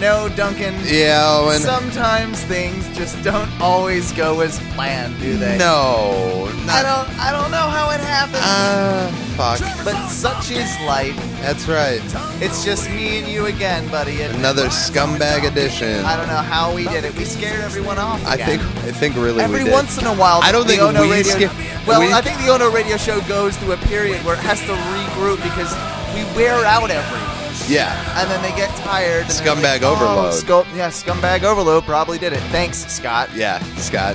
Duncan. Yeah, Owen. Sometimes things just don't always go as planned, do they? No. I don't know how it happens. Fuck. But such is life. That's right. It's just me and you again, buddy. And Another scumbag edition. I don't know how we did it. We scared everyone off again. I think really Every we did. once in a while, I don't the think Ono we radio. I think the Ono radio show goes through a period where it has to regroup because we wear out every week. Yeah. And then they get tired. And Scumbag like, overload. Scumbag overload probably did it. Thanks, Scott. Yeah, Scott.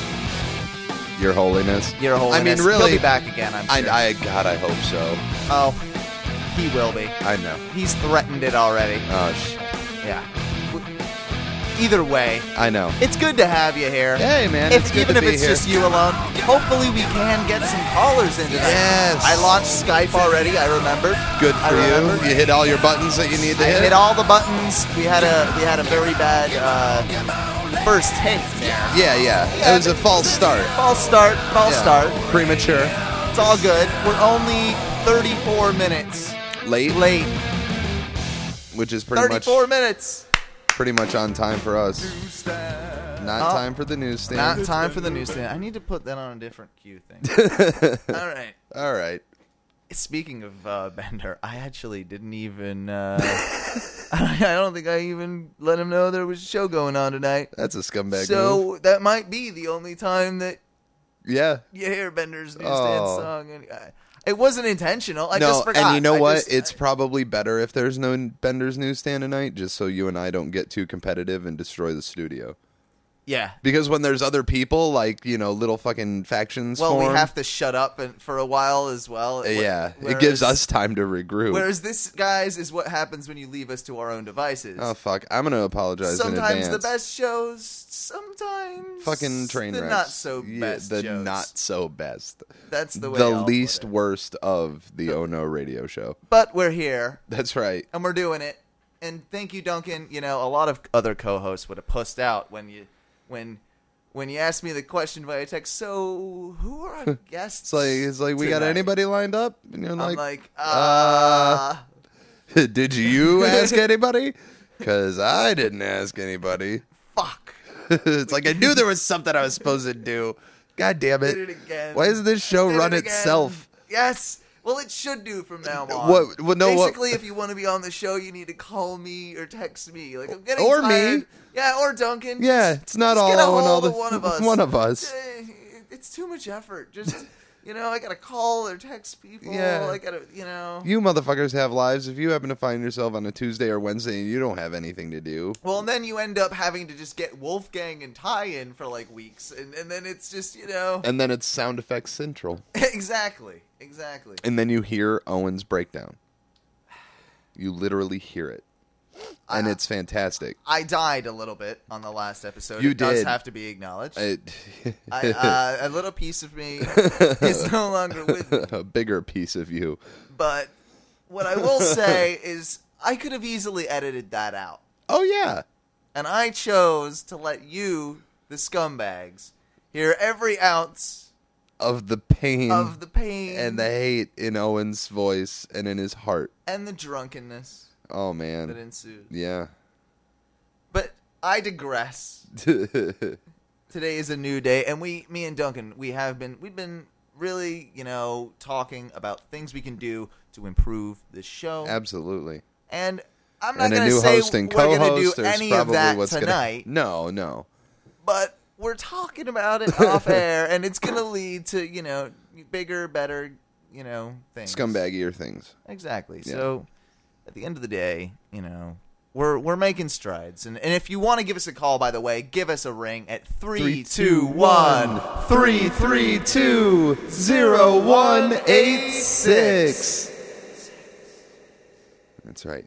Your Holiness. Your Holiness. I mean, really. He'll be back again, I'm sure. God, I hope so. Oh, he will be. I know. He's threatened it already. Oh, Yeah. Either way, I know. it's good to have you here. Hey, man. It's good Even to if be it's here. just you alone, hopefully we can get some callers in tonight. Yes. I launched Skype already, I remember. Good for you. You hit all your buttons that you need to I hit. hit all the buttons. We had a very bad first take there. Yeah. It was a false start. False start. Premature. It's all good. We're only 34 minutes Late. Which is pretty 34 minutes. much on time for us. Not time for the newsstand. Not time for the newsstand. I need to put that on a different cue thing. All right. Speaking of Bender, I actually didn't even. I don't think I even let him know there was a show going on tonight. That's a scumbag So move. that might be the only time that Yeah. you hear Bender's newsstand song. And it wasn't intentional. I just forgot. And you know what? It's probably better if there's no Bender's newsstand tonight, just so you and I don't get too competitive and destroy the studio. Yeah. Because when there's other people, like, little fucking factions Well, form. we have to shut up for a while as well. Yeah. Whereas, it gives us time to regroup. Whereas this, guys, is what happens when you leave us to our own devices. Oh, fuck. I'm going to apologize in advance. Sometimes the best shows, sometimes fucking train the wrecks. not so best The shows. not so best. That's the way The I'll least put it. worst of the Ono radio show. But we're here, That's right. and we're doing it. And thank you, Duncan. A lot of other co-hosts would have pussed out when you asked me the question via text. So, who are our guests? It's like we got tonight? anybody lined up? And you're I'm like, like, did you ask anybody? Because I didn't ask anybody. fuck. It's like I knew there was something I was supposed to do. God damn it. Did it again. Why doesn't this show Did run it again. itself? Yes. Well, it should do from now on. What? Basically, if you want to be on the show, you need to call me or text me. Like, I'm getting Or tired. me. Yeah, or Duncan. Yeah, it's not just all get a Owen, all hold the of one of us. One of us. It's too much effort. Just, I gotta call or text people. Yeah. I gotta, You motherfuckers have lives. If you happen to find yourself on a Tuesday or Wednesday and you don't have anything to do. Well, and then you end up having to just get Wolfgang and Ty in for like weeks, and then it's just, And then it's sound effects central. Exactly. And then you hear Owen's breakdown. You literally hear it. And it's fantastic. I died a little bit on the last episode. You It does did. have to be acknowledged. A A little piece of me is no longer with me. bigger piece of you. But what I will say is I could have easily edited that out. Oh, yeah. And I chose to let you, the scumbags, hear every ounce Of the pain. of the pain and the hate in Owen's voice and in his heart. and the drunkenness Oh, that man. ensued. Yeah. But I digress. Today is a new day, and me and Duncan, we've been really, talking about things we can do to improve this show. Absolutely. And I'm not And a going to new say host and we're going to co-host. do There's any of probably that what's tonight, No. but we're talking about it off air, and it's going to lead to, bigger, better, things. Scumbaggier things. Exactly. Yeah. So at the end of the day, we're making strides. And if you want to give us a call, by the way, give us a ring at 321 332 0186. That's right.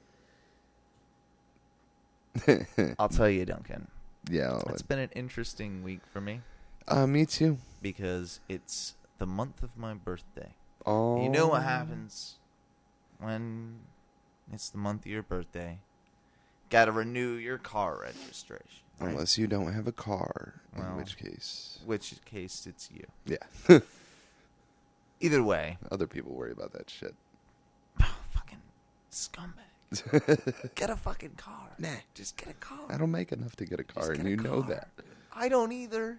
I'll tell you, Duncan, Yeah. it's been an interesting week for me Me too. because it's the month of my birthday. Oh. You know what happens when it's the month of your birthday? Got to renew your car registration. Right? Unless you don't have a car, Well, in which case. Which case it's you. Yeah. Either way. Other people worry about that shit. Fucking scumbag. Get a fucking car. Nah. Just get a car. I don't make enough to get a car, and you know that. I don't either.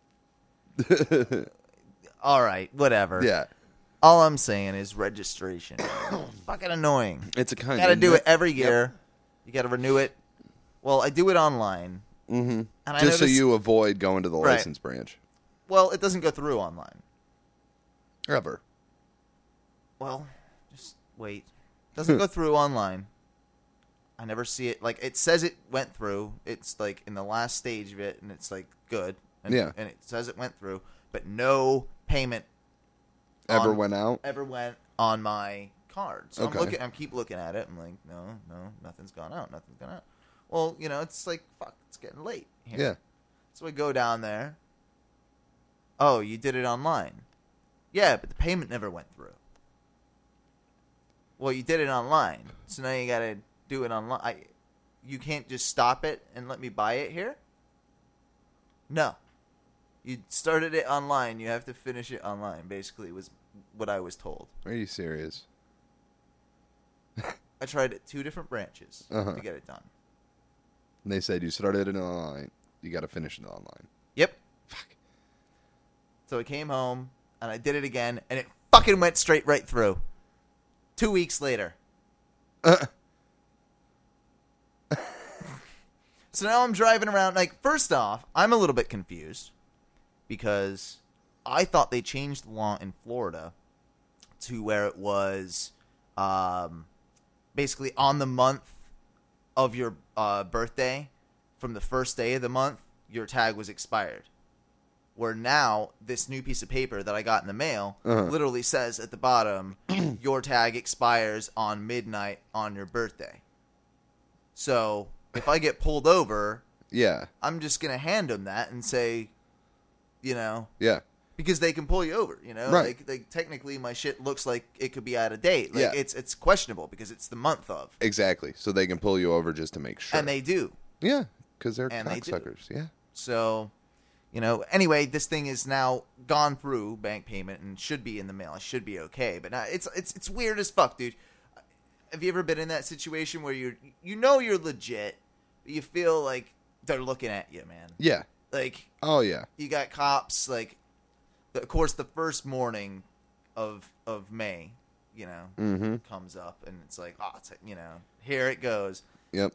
All right, whatever. Yeah. All I'm saying is registration. Fucking annoying. It's a kind. You gotta do it every year. Yep. You gotta renew it. Well, I do it online. Mm-hmm. And just so you avoid going to the license branch. Well, it doesn't go through online. Ever. Well, just wait. It doesn't go through online. I never see it. Like, it says it went through. It's, like, in the last stage of it, and it's, like, good. And, yeah. And it says it went through, but no payment ever went on my card. So okay. I keep looking at it. I'm like, no, nothing's gone out. Nothing's gone out. Well, you know, it's like, fuck, it's getting late here. Yeah. So I go down there. Oh, you did it online. Yeah, but the payment never went through. Well, you did it online, so now you got to do it online. You can't just stop it and let me buy it here? No. You started it online. You have to finish it online, basically, was what I was told. Are you serious? I tried it 2 different branches to get it done. And they said you started it online. You got to finish it online. Yep. Fuck. So I came home, and I did it again, and it fucking went straight right through. 2 weeks later. So now I'm driving around. Like, first off, I'm a little bit confused because I thought they changed the law in Florida to where it was basically on the month of your birthday, from the first day of the month, your tag was expired. Where now, this new piece of paper that I got in the mail literally says at the bottom, your tag expires on midnight on your birthday. So, if I get pulled over, I'm just going to hand them that and say, you know. Yeah. Because they can pull you over, you know. Right. Like technically, my shit looks like it could be out of date. Like, it's questionable because it's the month of. Exactly. So they can pull you over just to make sure. And they do. Yeah, because they're cocksuckers. Yeah. So, you know, anyway, this thing is now gone through bank payment and should be in the mail. I should be okay. But now it's weird as fuck, dude. Have you ever been in that situation where you're legit, but you feel like they're looking at you, man? Yeah. Like, oh yeah, you got cops. Like, of course, the first morning of May, you know, comes up and it's like, oh, you know, here it goes. Yep.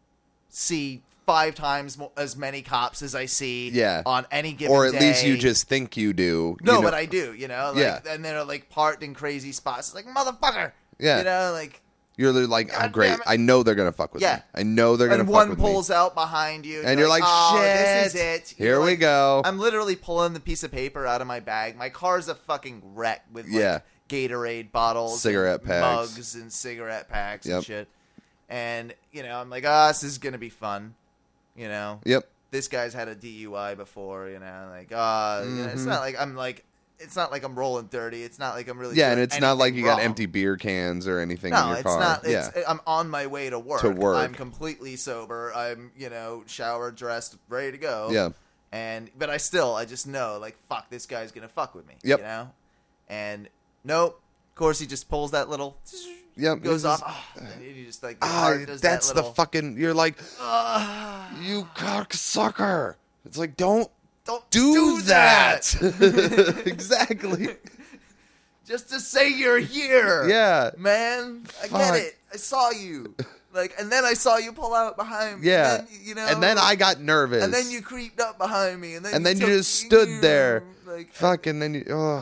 See 5 times as many cops as I see on any given day. Or at least you just think you do. No, but I do, you know? Like, and they're, like, parked in crazy spots. It's like, motherfucker! Yeah. You know, like... You're like, I'm great. I know they're going to fuck with me. I know they're going to fuck with me. And one pulls out behind you. And you're like, oh, shit. This is it. Here we go. I'm literally pulling the piece of paper out of my bag. My car's a fucking wreck with, like, Gatorade bottles. Cigarette packs. Mugs and cigarette packs and shit. And, you know, I'm like, this is going to be fun. You know? Yep. This guy's had a DUI before, you know? Like, you know, it's not like I'm, like... It's not like I'm rolling dirty. It's not like I'm really and it's not like you wrong. got empty beer cans or anything in your car. No, it's not. I'm on my way to work. To work. I'm completely sober. I'm, you know, showered, dressed, ready to go. Yeah. But I just know, like, fuck, this guy's going to fuck with me. Yep. You know? And, nope. Of course, he just pulls that little... Yep. Goes off. And you just, like... that's the fucking... You're like, you cocksucker. It's like, Don't do that. Exactly. Just to say you're here. Yeah. Man, I get it. I saw you. Like, and then I saw you pull out behind me. Yeah. And then, you know. And then I got nervous. And then you creeped up behind me. And then you just stood there. Like, fuck, and then you...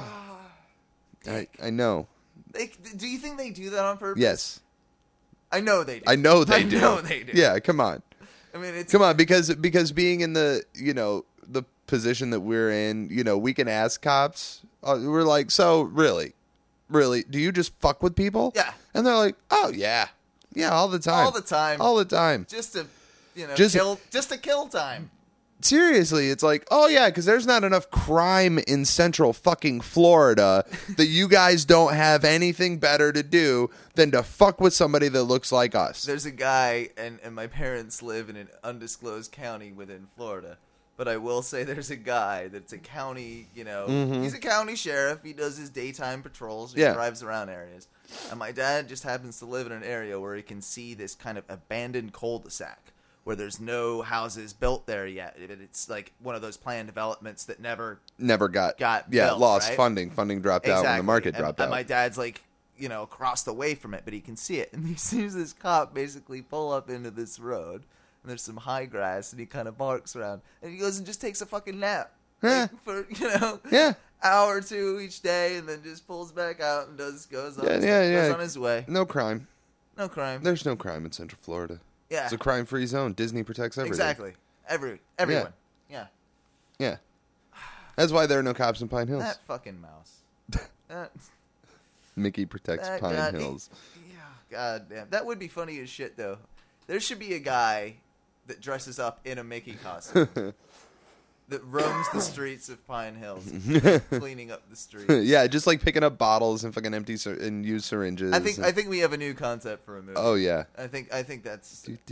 I know. Do you think they do that on purpose? Yes. I know they do. I know they do. Yeah, come on. I mean, come on, because being in the, you know, the position that we're in, you know, we can ask cops. We're like, so really, do you just fuck with people? Yeah. And they're like, oh yeah, all the time, just to, you know, just to kill time. Seriously, it's like, oh yeah, because there's not enough crime in central fucking Florida that you guys don't have anything better to do than to fuck with somebody that looks like us. There's a guy, and my parents live in an undisclosed county within Florida. But I will say there's a guy that's a county, Mm-hmm. he's a county sheriff. He does his daytime patrols. He Yeah. drives around areas. And my dad just happens to live in an area where he can see this kind of abandoned cul-de-sac where there's no houses built there yet. It's like one of those planned developments that never got built, lost right? funding. Funding dropped out when the market dropped out. And my dad's like, across the way from it, but he can see it. And he sees this cop basically pull up into this road. And there's some high grass, and he kind of barks around. And he goes and just takes a fucking nap. Yeah. Like, for, Yeah. hour or two each day, and then just pulls back out and goes on his way. No crime. No crime. There's no crime in Central Florida. Yeah. It's a crime-free zone. Disney protects everything. Exactly. Everyone. Yeah. Yeah. That's why there are no cops in Pine Hills. That fucking mouse. Mickey protects Pine Hills. Yeah, god damn. That would be funny as shit, though. There should be a guy that dresses up in a Mickey costume that roams the streets of Pine Hills, cleaning up the streets. Yeah, just like picking up bottles and fucking empty and used syringes. I think we have a new concept for a movie. Oh yeah. I think that's. I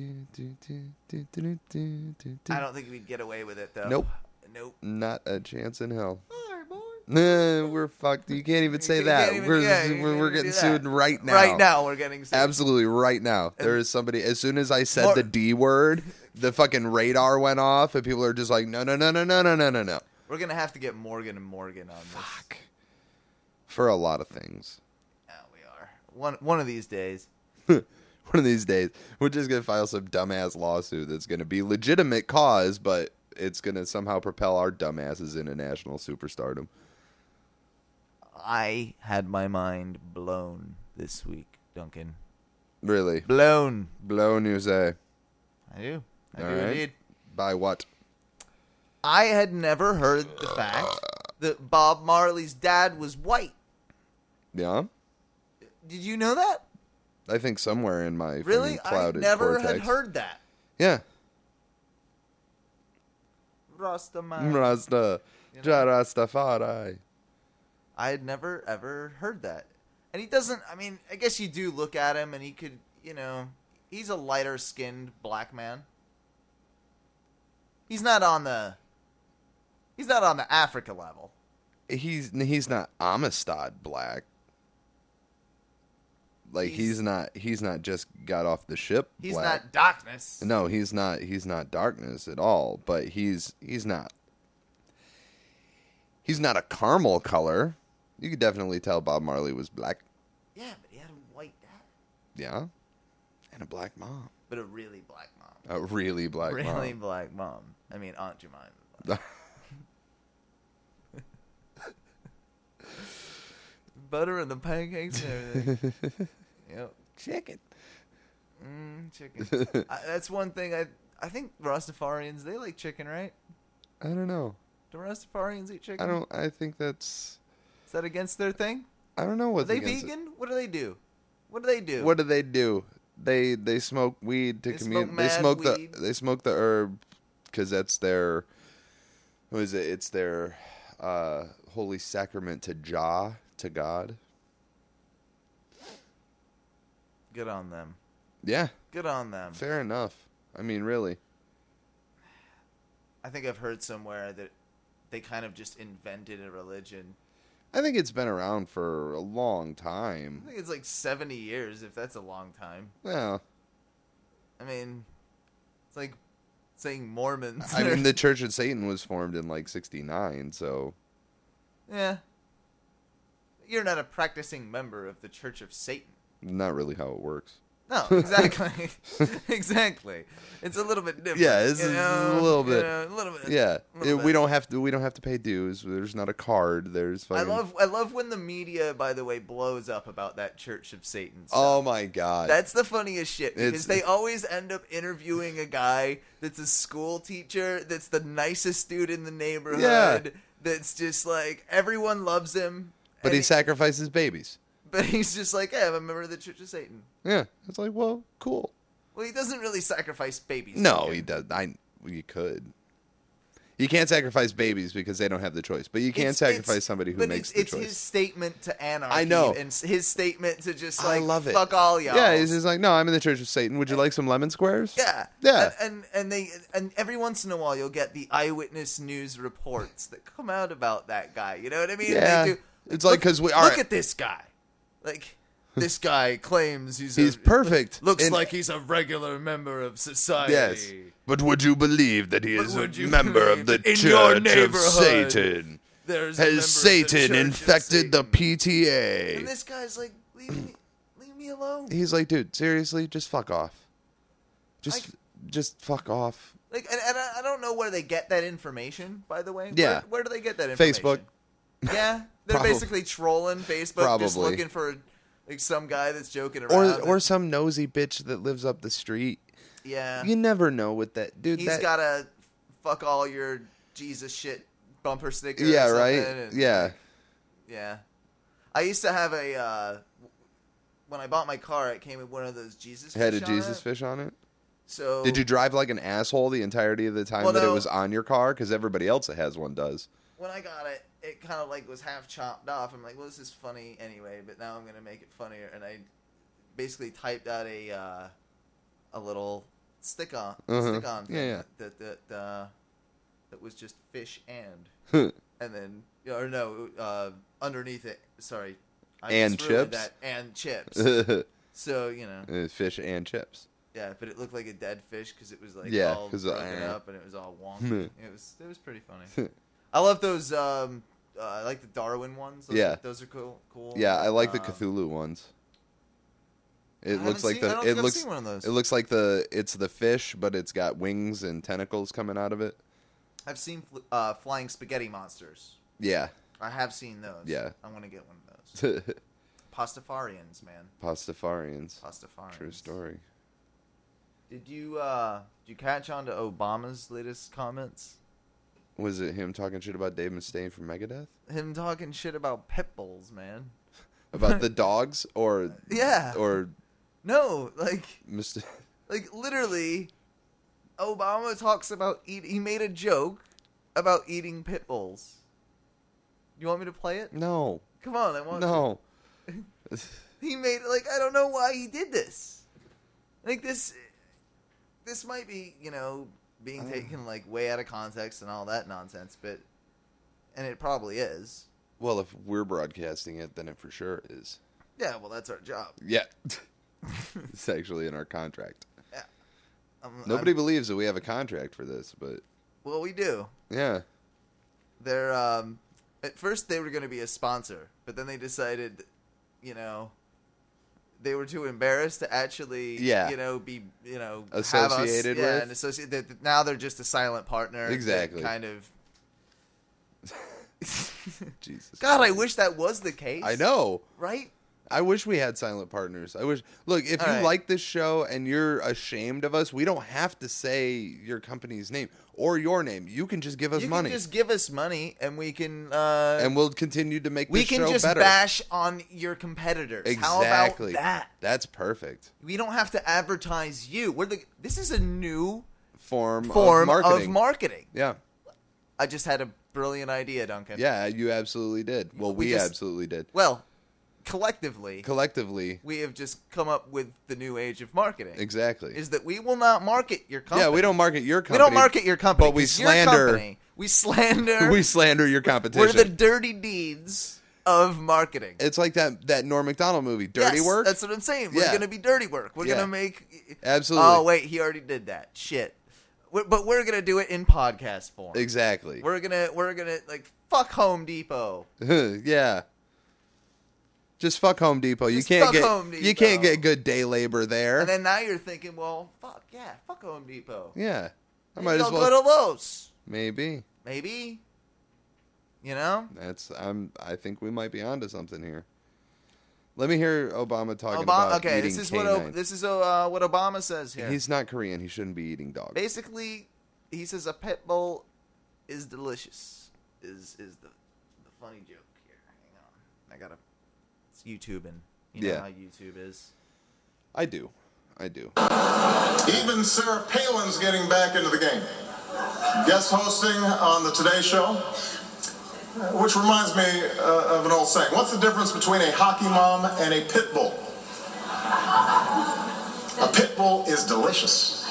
don't think we'd get away with it though. Nope. Not a chance in hell. We're fucked. You can't even say that. We're getting sued right now. Right now, we're getting sued. Absolutely, right now. There is somebody. As soon as I said the D word, the fucking radar went off, and people are just like, no. We're gonna have to get Morgan and Morgan on this. Fuck. For a lot of things. Yeah, we are. One of these days. One of these days, we're just gonna file some dumbass lawsuit that's gonna be legitimate cause, but it's gonna somehow propel our dumbasses into national superstardom. I had my mind blown this week, Duncan. Really? Blown, you say? I do. I All do right. indeed. By what? I had never heard the fact that Bob Marley's dad was white. Yeah? Did you know that? I think somewhere in my Really? fucking clouded I never cortex. had heard that. Yeah. Rastaman. Rasta. Ja Rastafari. I had never, ever heard that. And he doesn't, I guess you do look at him and he could, he's a lighter-skinned black man. He's not on the Africa level. He's not Amistad black. Like he's not just got off the ship He's black. not darkness. No, he's not darkness at all, but he's not a caramel color. You could definitely tell Bob Marley was black. Yeah, but he had a white dad. Yeah. And a black mom. But a really black mom. A really black mom. Really black mom. I mean, Aunt Jemima. Butter and the pancakes and everything. Yep. Chicken. Chicken. That's one thing. I think Rastafarians, they like chicken, right? I don't know. Do Rastafarians eat chicken? I think that's... Is that against their thing? I don't know what Are they vegan? What do they do? What do they do? They smoke weed to commute. They smoke the herb because that's their... What is it? It's their holy sacrament to God. Good on them. Yeah. Good on them. Fair enough. I mean, really. I think I've heard somewhere that they kind of just invented a religion. I think it's been around for a long time. I think it's like 70 years, if that's a long time. Yeah. I mean, it's like saying Mormons. I mean, the Church of Satan was formed in like 1969, so... Yeah. You're not a practicing member of the Church of Satan. Not really how it works. No, exactly. Exactly. It's a little bit different. Yeah, it's a little bit. A little bit. Yeah, Little we bit. don't have to pay dues. There's not a card. There's fucking... I love when the media, by the way, blows up about that Church of Satan stuff. Oh my god. That's the funniest shit because they always end up interviewing a guy that's a school teacher, that's the nicest dude in the neighborhood, Yeah. that's just like everyone loves him. But and he sacrifices babies. But he's just like, hey, I'm a member of the Church of Satan. Yeah, it's like, well, cool. Well, he doesn't really sacrifice babies. No, okay? he does. You could. You can't sacrifice babies because they don't have the choice, but you can sacrifice somebody who makes the choice. It's his statement to anarchy. I know. And his statement to just I love it. Fuck all y'all. Yeah, he's just like, no, I'm in the Church of Satan. Would you like some lemon squares? Yeah. Yeah. And every once in a while you'll get the eyewitness news reports that come out about that guy. You know what I mean? Yeah. They do, it's like, because we are. Look at this guy. Like, this guy claims he's perfect. Looks like he's a regular member of society. Yes. But would you believe that he is a member of the Church of Satan? Has Satan infected the PTA? And this guy's like, leave me alone. He's like, dude, seriously, just fuck off. Just fuck off. Like, and I don't know where they get that information, by the way. Yeah. Where do they get that information? Facebook. Yeah. They're basically trolling Facebook, just looking for like some guy that's joking around. Or some nosy bitch that lives up the street. Yeah. You never know what that dude. He's got a fuck all your Jesus shit bumper sticker. Yeah, or right. Yeah. Yeah. I used to have when I bought my car, it came with one of those Jesus fish. Had a Jesus fish on it. So did you drive like an asshole the entirety of the time that it was on your car? Because everybody else that has one does. When I got it, it kind of like was half chopped off. I'm like, well, this is funny anyway, but now I'm gonna make it funnier, and I basically typed out a little stick-on thing that was just fish and then underneath it. Sorry, and chips. And chips. So fish and chips. Yeah, but it looked like a dead fish because it was like all broken up and it was all wonky. It was pretty funny. I love those. I like the Darwin ones. Those are cool. Yeah, I like the Cthulhu ones. It looks like it looks like it's the fish, but it's got wings and tentacles coming out of it. I've seen flying spaghetti monsters. Yeah, I have seen those. Yeah, I want to get one of those. Pastafarians, man. Pastafarians. True story. Did you catch on to Obama's latest comments? Was it him talking shit about Dave Mustaine from Megadeth? Him talking shit about pit bulls, man. About the dogs, or yeah, or no, like Mr. Like literally, Obama talks about he made a joke about eating pit bulls. You want me to play it? No. Come on, I want to. No. He made I don't know why he did this. Like this might be, being taken way out of context and all that nonsense, and it probably is. Well, if we're broadcasting it, then it for sure is. Yeah, well, that's our job. Yeah. It's actually in our contract. Yeah. Nobody believes that we have a contract for this, but... Well, we do. Yeah. They're, at first they were going to be a sponsor, but then they decided, they were too embarrassed to actually, be, associated with. Yeah, and associated. Now they're just a silent partner. Exactly. Kind of. Jesus. God, I wish that was the case. I know. Right? I wish we had silent partners. Look, if you like this show and you're ashamed of us, we don't have to say your company's name or your name. You can just give us money. You can just give us money, and we can... and we'll continue to make this show better. We can just bash on your competitors. Exactly. How about that? That's perfect. We don't have to advertise you. This is a new form of marketing. Yeah. I just had a brilliant idea, Duncan. Yeah, you absolutely did. Well, we absolutely did. Well... Collectively, we have just come up with the new age of marketing. Exactly. Is that we will not market your company. Yeah, we don't market your company. We don't market your company. But we slander. We slander. We slander your competition. We're the dirty deeds of marketing. It's like that Norm Macdonald movie, Dirty Work. That's what I'm saying. We're going to be dirty work. We're going to make... Absolutely. Oh, wait, he already did that. Shit. But we're going to do it in podcast form. Exactly. We're going to fuck Home Depot. Yeah. Just fuck Home Depot. You can't get good day labor there. And then now you're thinking, well, fuck Home Depot. Yeah, I might as well go to Lowe's. Maybe. I think we might be onto something here. Let me hear Obama talking about eating this is what Obama says here. He's not Korean. He shouldn't be eating dogs. Basically, he says a pit bull is delicious. Is the funny joke here? Hang on, I gotta. YouTubing. You know how YouTube is. I do. Even Sarah Palin's getting back into the game. guest hosting on the Today Show, which reminds me of an old saying. What's the difference between a hockey mom and a pit bull? A pit bull is delicious.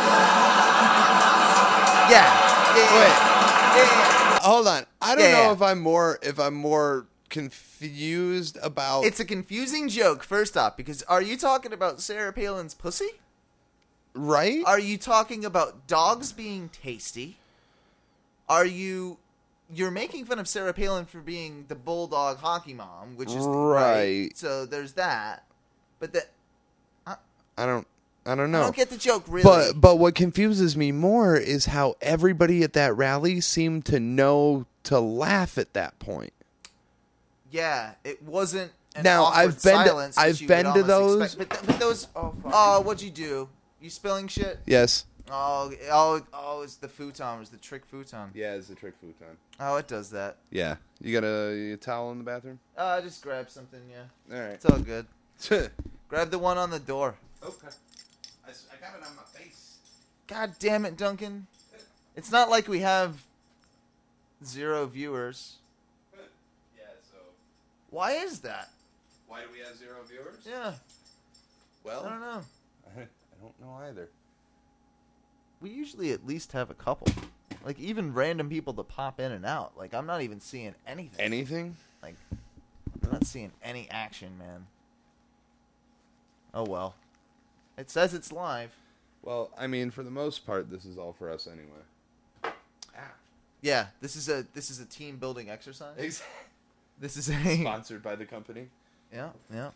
Yeah. Hold on. I don't know if I'm more confused about. It's a confusing joke. First off, because are you talking about Sarah Palin's pussy? Right? Are you talking about dogs being tasty? You're making fun of Sarah Palin for being the bulldog hockey mom, which is right. So there's that. But I don't know. I don't get the joke, really. But what confuses me more is how everybody at that rally seemed to know to laugh at that point. Yeah, it wasn't an now awkward silence. I've been to those. But those. What'd you do? You spilling shit? Yes. Oh! It's the futon. It's the trick futon. Yeah, it's the trick futon. Oh, it does that. Yeah. You got a towel in the bathroom? Just grab something. Yeah. All right. It's all good. Grab the one on the door. Okay. I got it on my face. God damn it, Duncan. It's not like we have 0 viewers. Yeah, so. Why is that? Why do we have 0 viewers? Yeah. Well, I don't know. I don't know either. We usually at least have a couple. Like, even random people that pop in and out. Like, I'm not even seeing anything. Anything? Like, I'm not seeing any action, man. Oh, well. It says it's live. Well, I mean, for the most part, this is all for us anyway. Yeah, this is a team building exercise. Exactly. This is a sponsored by the company. Yeah.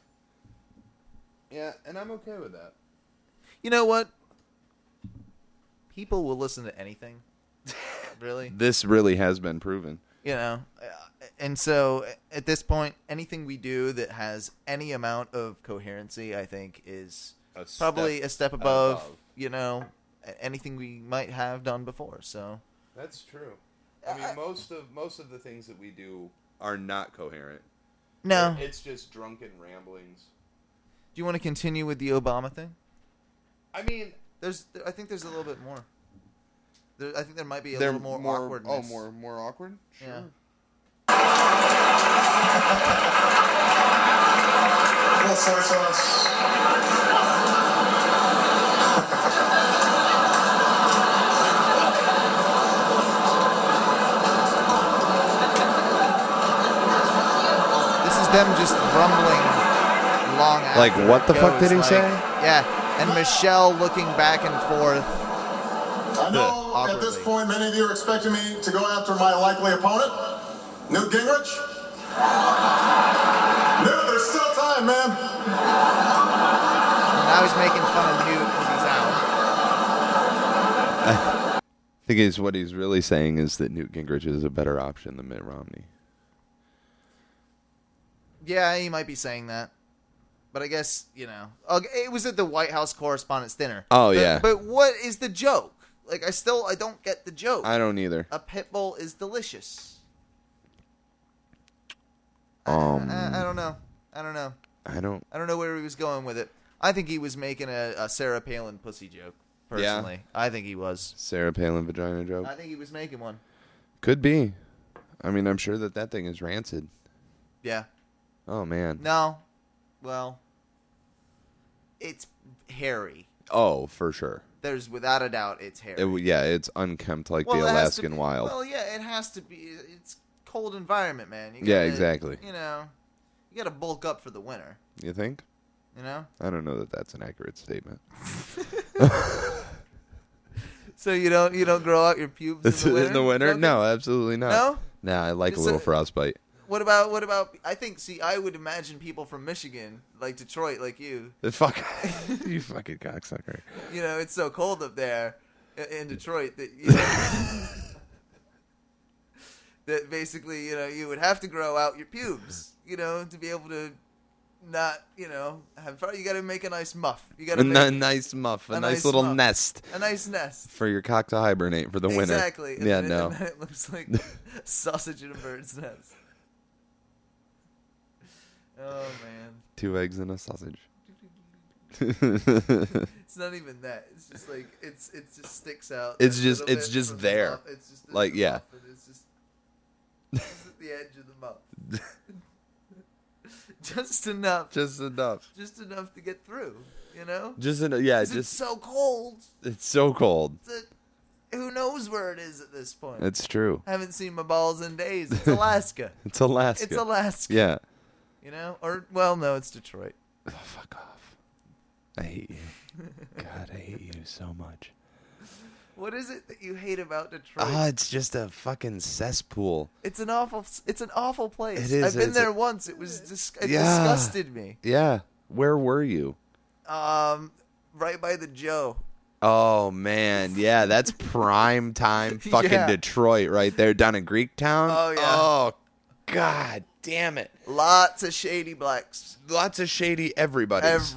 Yeah, and I'm okay with that. You know what? People will listen to anything. Really? This really has been proven. You know, and so at this point, anything we do that has any amount of coherency, I think, is probably a step above, you know, anything we might have done before. So that's true. I mean, most of the things that we do are not coherent. No, it's just drunken ramblings. Do you want to continue with the Obama thing? I mean, I think there's a little bit more. I think there might be a little more awkwardness. Oh, more awkward? Sure. Yeah. A little soy sauce. This is them just rumbling long after. Like, what the fuck did he say? Yeah, and Michelle looking back and forth. I know at this point many of you are expecting me to go after my likely opponent, Newt Gingrich. Newt, there's still time, man. And now he's making fun of Newt because he's out. I think what he's really saying is that Newt Gingrich is a better option than Mitt Romney. Yeah, he might be saying that. But I guess, you know, it was at the White House Correspondents' Dinner. Oh, yeah. But what is the joke? Like, I don't get the joke. I don't either. A pit bull is delicious. I don't know. I don't know where he was going with it. I think he was making a Sarah Palin pussy joke, personally. Yeah. I think he was. Sarah Palin vagina joke? I think he was making one. Could be. I mean, I'm sure that thing is rancid. Yeah. Oh, man. No. Well, it's hairy. Oh, for sure. There's, without a doubt, it's hairy. It's unkempt like the Alaskan wild. Well, yeah, it has to be. It's cold environment, man. Exactly. You know, you got to bulk up for the winter. You think? You know? I don't know that that's an accurate statement. So you don't grow out your pubes in the winter? In the winter? No, absolutely not. No? Nah, I like a little frostbite. What about? I think. See, I would imagine people from Michigan, like Detroit, like you. Fuck you, fucking cocksucker. You know, it's so cold up there in Detroit that that basically, you know, you would have to grow out your pubes, you know, to be able to not, you know, have. You got to make a nice muff. You got to make a nice muff, a nice little muff. Nest, a nice nest for your cock to hibernate for the winter. Exactly. Yeah, and no. then it looks like sausage in a bird's nest. Oh, man. 2 eggs and a sausage. It's not even that. It's just like it just sticks out. It's just there. It's just like yeah. It's just at the edge of the mouth. Just enough. Just enough. Just enough to get through. You know. Just enough. Yeah. It's so cold. It's so cold. Who knows where it is at this point? It's true. I haven't seen my balls in days. It's Alaska. It's Alaska. It's Alaska. Yeah. You know? Or, well, no, it's Detroit. Oh, fuck off. I hate you. God, I hate you so much. What is it that you hate about Detroit? It's just a fucking cesspool. It's an awful place. It is. I've been there once. It was it disgusted me. Yeah. Where were you? Right by the Joe. Oh, man. Yeah, that's prime time fucking Detroit right there down in Greektown. Oh, yeah. Oh, God damn it. Lots of shady blacks. Lots of shady everybody's.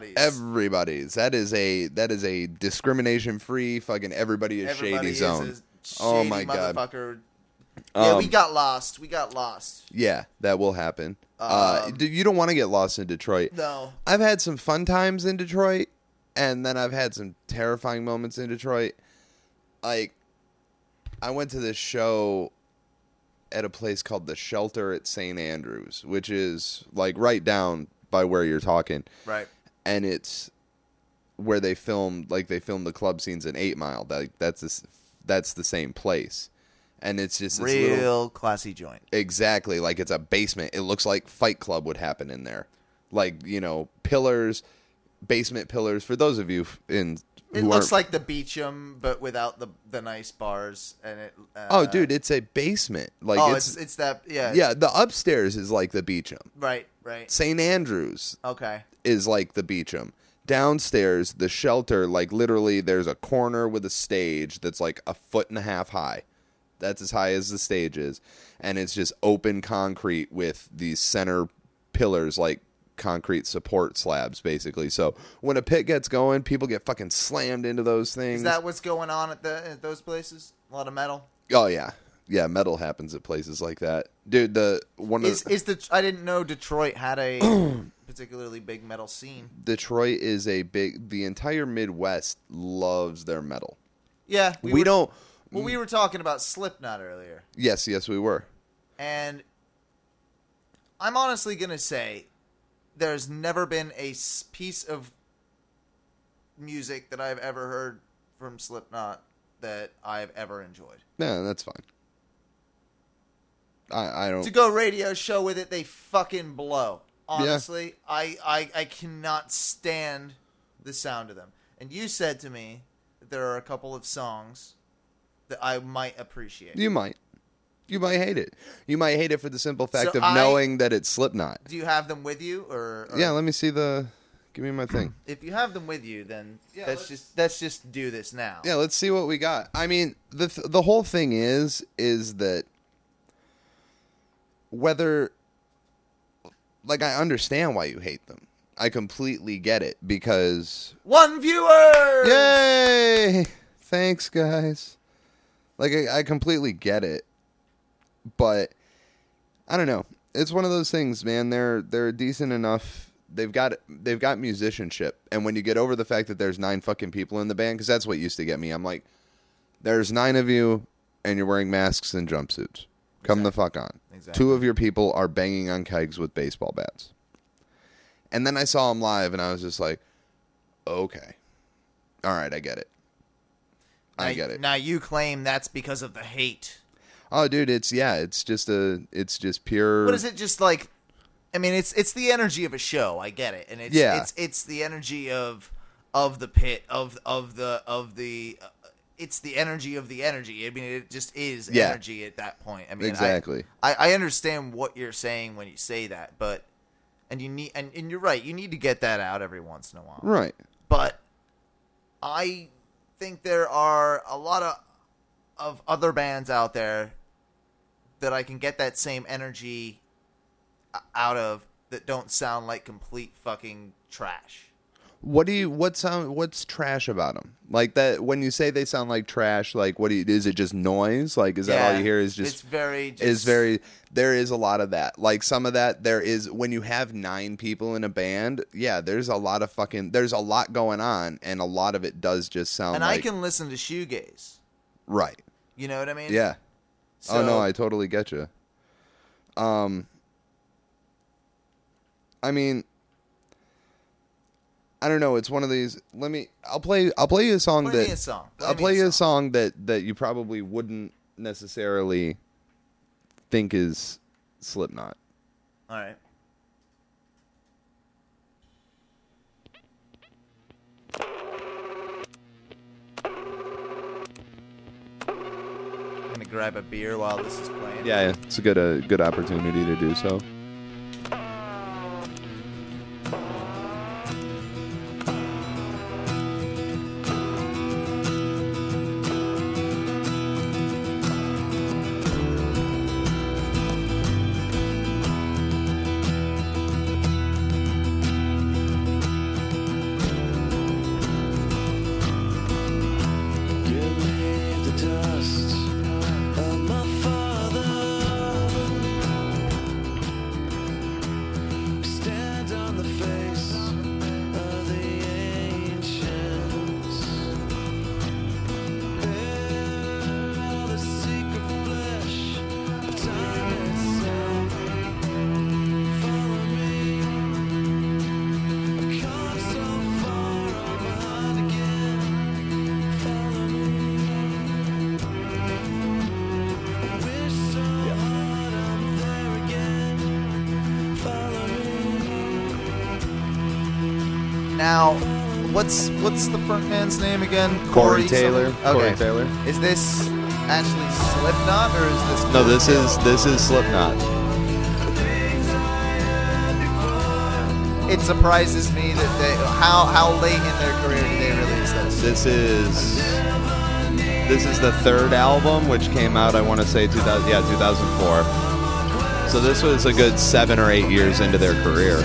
That is a discrimination-free fucking everybody is shady zone. Oh, my God. Yeah, we got lost. Yeah, that will happen. You don't want to get lost in Detroit. No. I've had some fun times in Detroit. And then I've had some terrifying moments in Detroit. Like, I went to this show at a place called The Shelter at St. Andrews, which is, like, right down by where you're talking. Right. And it's where they filmed the club scenes in 8 Mile. That's the same place. And it's just this real classy joint. Exactly. Like, it's a basement. It looks like Fight Club would happen in there. Like, you know, pillars... basement pillars. For those of you it looks like the Beecham, but without the nice bars. And it. Dude, it's a basement. Like it's that. Yeah. Yeah, the upstairs is like the Beecham. Right. St. Andrews. Okay. Is like the Beecham. Downstairs, the Shelter. Like literally, there's a corner with a stage that's like 1.5 feet high. That's as high as the stage is, and it's just open concrete with these center pillars, like concrete support slabs, basically. So when a pit gets going, people get fucking slammed into those things. Is that what's going on at those places? A lot of metal? Oh, yeah. Yeah, metal happens at places like that. Dude, I didn't know Detroit had a particularly big metal scene. Detroit is the entire Midwest loves their metal. Yeah. We were talking about Slipknot earlier. Yes, we were. And I'm honestly going to say there's never been a piece of music that I've ever heard from Slipknot that I've ever enjoyed. No, that's fine. I don't... To go radio show with it, they fucking blow. Honestly, yeah. I cannot stand the sound of them. And you said to me that there are a couple of songs that I might appreciate. You might hate it. You might hate it for the simple fact of knowing that it's Slipknot. Do you have them with you, or? Yeah, let me see give me my thing. If you have them with you, then let's just do this now. Yeah, let's see what we got. I mean, the whole thing is that whether, like, I understand why you hate them. I completely get it because 1 viewer. Yay! Thanks, guys. Like, I completely get it. But I don't know. It's one of those things, man. They're decent enough. They've got musicianship, and when you get over the fact that there's 9 fucking people in the band, because that's what used to get me. I'm like, there's 9 of you, and you're wearing masks and jumpsuits. Come the fuck on. Exactly. 2 of your people are banging on kegs with baseball bats. And then I saw them live, and I was just like, okay, all right, I get it. I get it. Now you claim that's because of the hate. Oh, dude, it's just pure. What is it? Just like, I mean, it's the energy of a show. I get it, and it's the energy of the pit of the. It's the energy of the energy. I mean, it just is energy at that point. I mean, exactly. I understand what you're saying when you say that, but and you're right. You need to get that out every once in a while, right? But I think there are a lot of other bands out there that I can get that same energy out of that don't sound like complete fucking trash. What's trash about them? Like that when you say they sound like trash, like is it just noise? Like is that all you hear is just there is a lot of that. Like some of that there is when you have 9 people in a band, there's a lot going on and a lot of it does just sound and I can listen to shoegaze. Right. You know what I mean? Yeah. So, no, I totally get you. I mean, I don't know. It's one of these. I'll play you a song I'll play you a song that you probably wouldn't necessarily think is Slipknot. All right. I'm gonna grab a beer while this is playing. Yeah, it's a good opportunity to do so. Now, what's the front man's name again? Corey Taylor. Okay. Corey Taylor. Is this actually Slipknot or is this? No, this is Slipknot. It surprises me that they how late in their career did they release this? This is the 3rd album, which came out I want to say 2004. So this was a good 7 or 8 years into their career.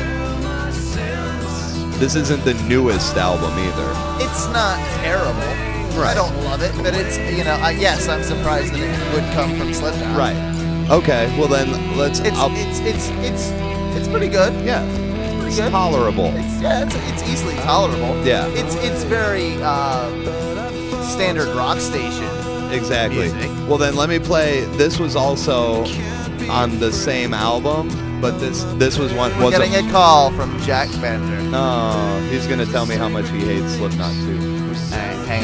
This isn't the newest album either. It's not terrible. Right. I don't love it, but it's yes, I'm surprised that it would come from Slipknot. Right. Okay. Well then, let's. It's pretty good. Yeah. It's pretty good. Tolerable. It's easily tolerable. Yeah. It's very standard rock station. Exactly. Music. Well then, let me play. This was also on the same album. But this was one. We're getting a call from Jack Bender. No, he's gonna tell me how much he hates Slipknot too. All right, hang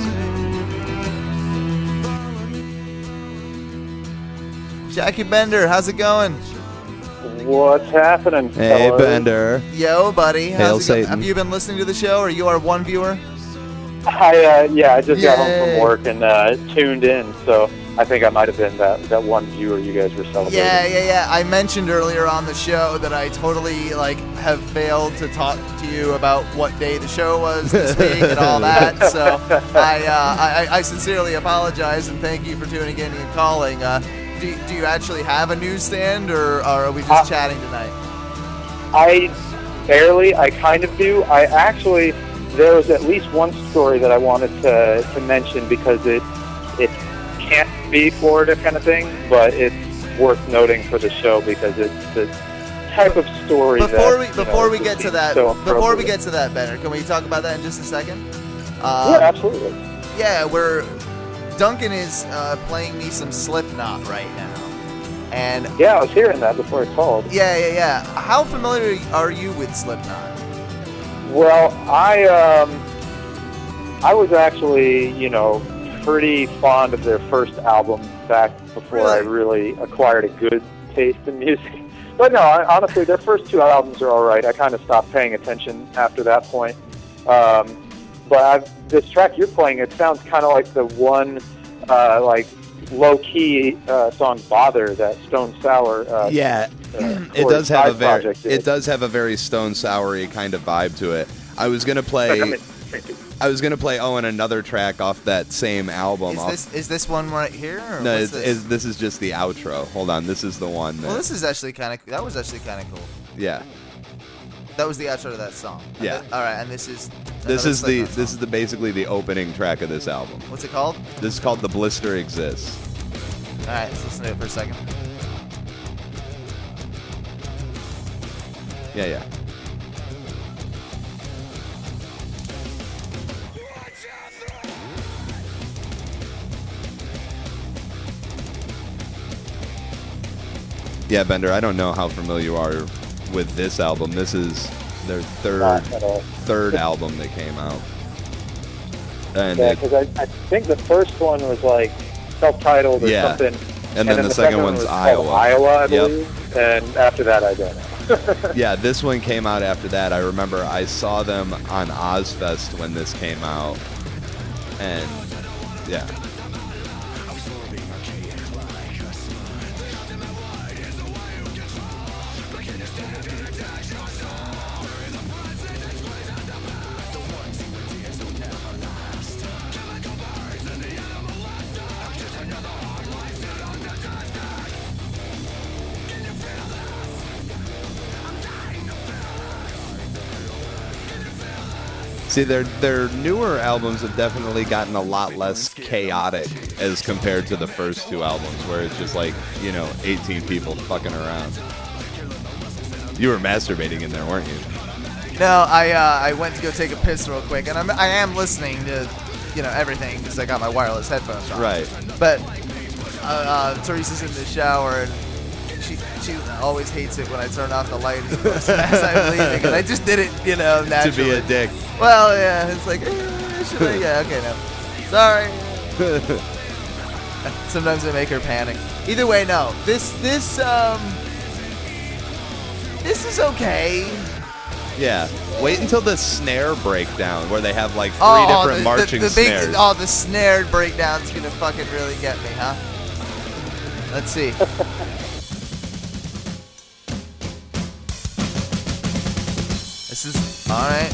on. Jackie Bender, how's it going? What's happening? Hey, fellas? Bender. Yo, buddy. Hail Satan. Have you been listening to the show, or you are one viewer? I just got home from work and tuned in, so I think I might have been that one viewer you guys were celebrating. Yeah. I mentioned earlier on the show that I totally have failed to talk to you about what day the show was this week and all that. So I sincerely apologize and thank you for tuning in and calling. Do you actually have a newsstand, or are we just chatting tonight? I kind of do. There was at least one story that I wanted to mention because it can't be Florida kind of thing, but it's worth noting for the show because it's the type of story before we get to that, Benner, can we talk about that in just a second? Yeah, absolutely. Yeah, Duncan is playing me some Slipknot right now, and I was hearing that before I called. Yeah. How familiar are you with Slipknot? Well, I was actually, pretty fond of their first album back before I really acquired a good taste in music. But no, honestly, their first 2 albums are all right. I kind of stopped paying attention after that point. But this track you're playing, it sounds kind of like the one, low-key song "Bother" that Stone Sour. It does have a very Stone Soury kind of vibe to it. I was gonna play another track off that same album. Is this one right here? Or no, this is just the outro. Hold on, this is the one. Well, this is actually that was actually kind of cool. Yeah. That was the outro to that song. Yeah. All right, and this is basically the opening track of this album. What's it called? This is called The Blister Exists. All right, let's listen to it for a second. Yeah. Yeah, Bender, I don't know how familiar you are with this album. This is their third album that came out. And yeah, because I think the first one was like self-titled or something. And then the second one's Iowa. Iowa, I believe. And after that, I don't know. Yeah, this one came out after that. I remember I saw them on Ozfest when this came out. And, yeah. See, their newer albums have definitely gotten a lot less chaotic as compared to the first two albums, where it's just like, 18 people fucking around. You were masturbating in there, weren't you? No, I went to go take a piss real quick, and I am listening to, everything because I got my wireless headphones on. Right. But Teresa's in the shower, and she always hates it when I turn off the light as I'm leaving, and I just did it, naturally. To be a dick. Well, yeah, it's like, should I? Yeah, okay, no. Sorry. Sometimes I make her panic. Either way, no. This is okay. Yeah. Wait until the snare breakdown, where they have like three different marching snares. The snare breakdown's gonna fucking really get me, huh? Let's see. This is alright.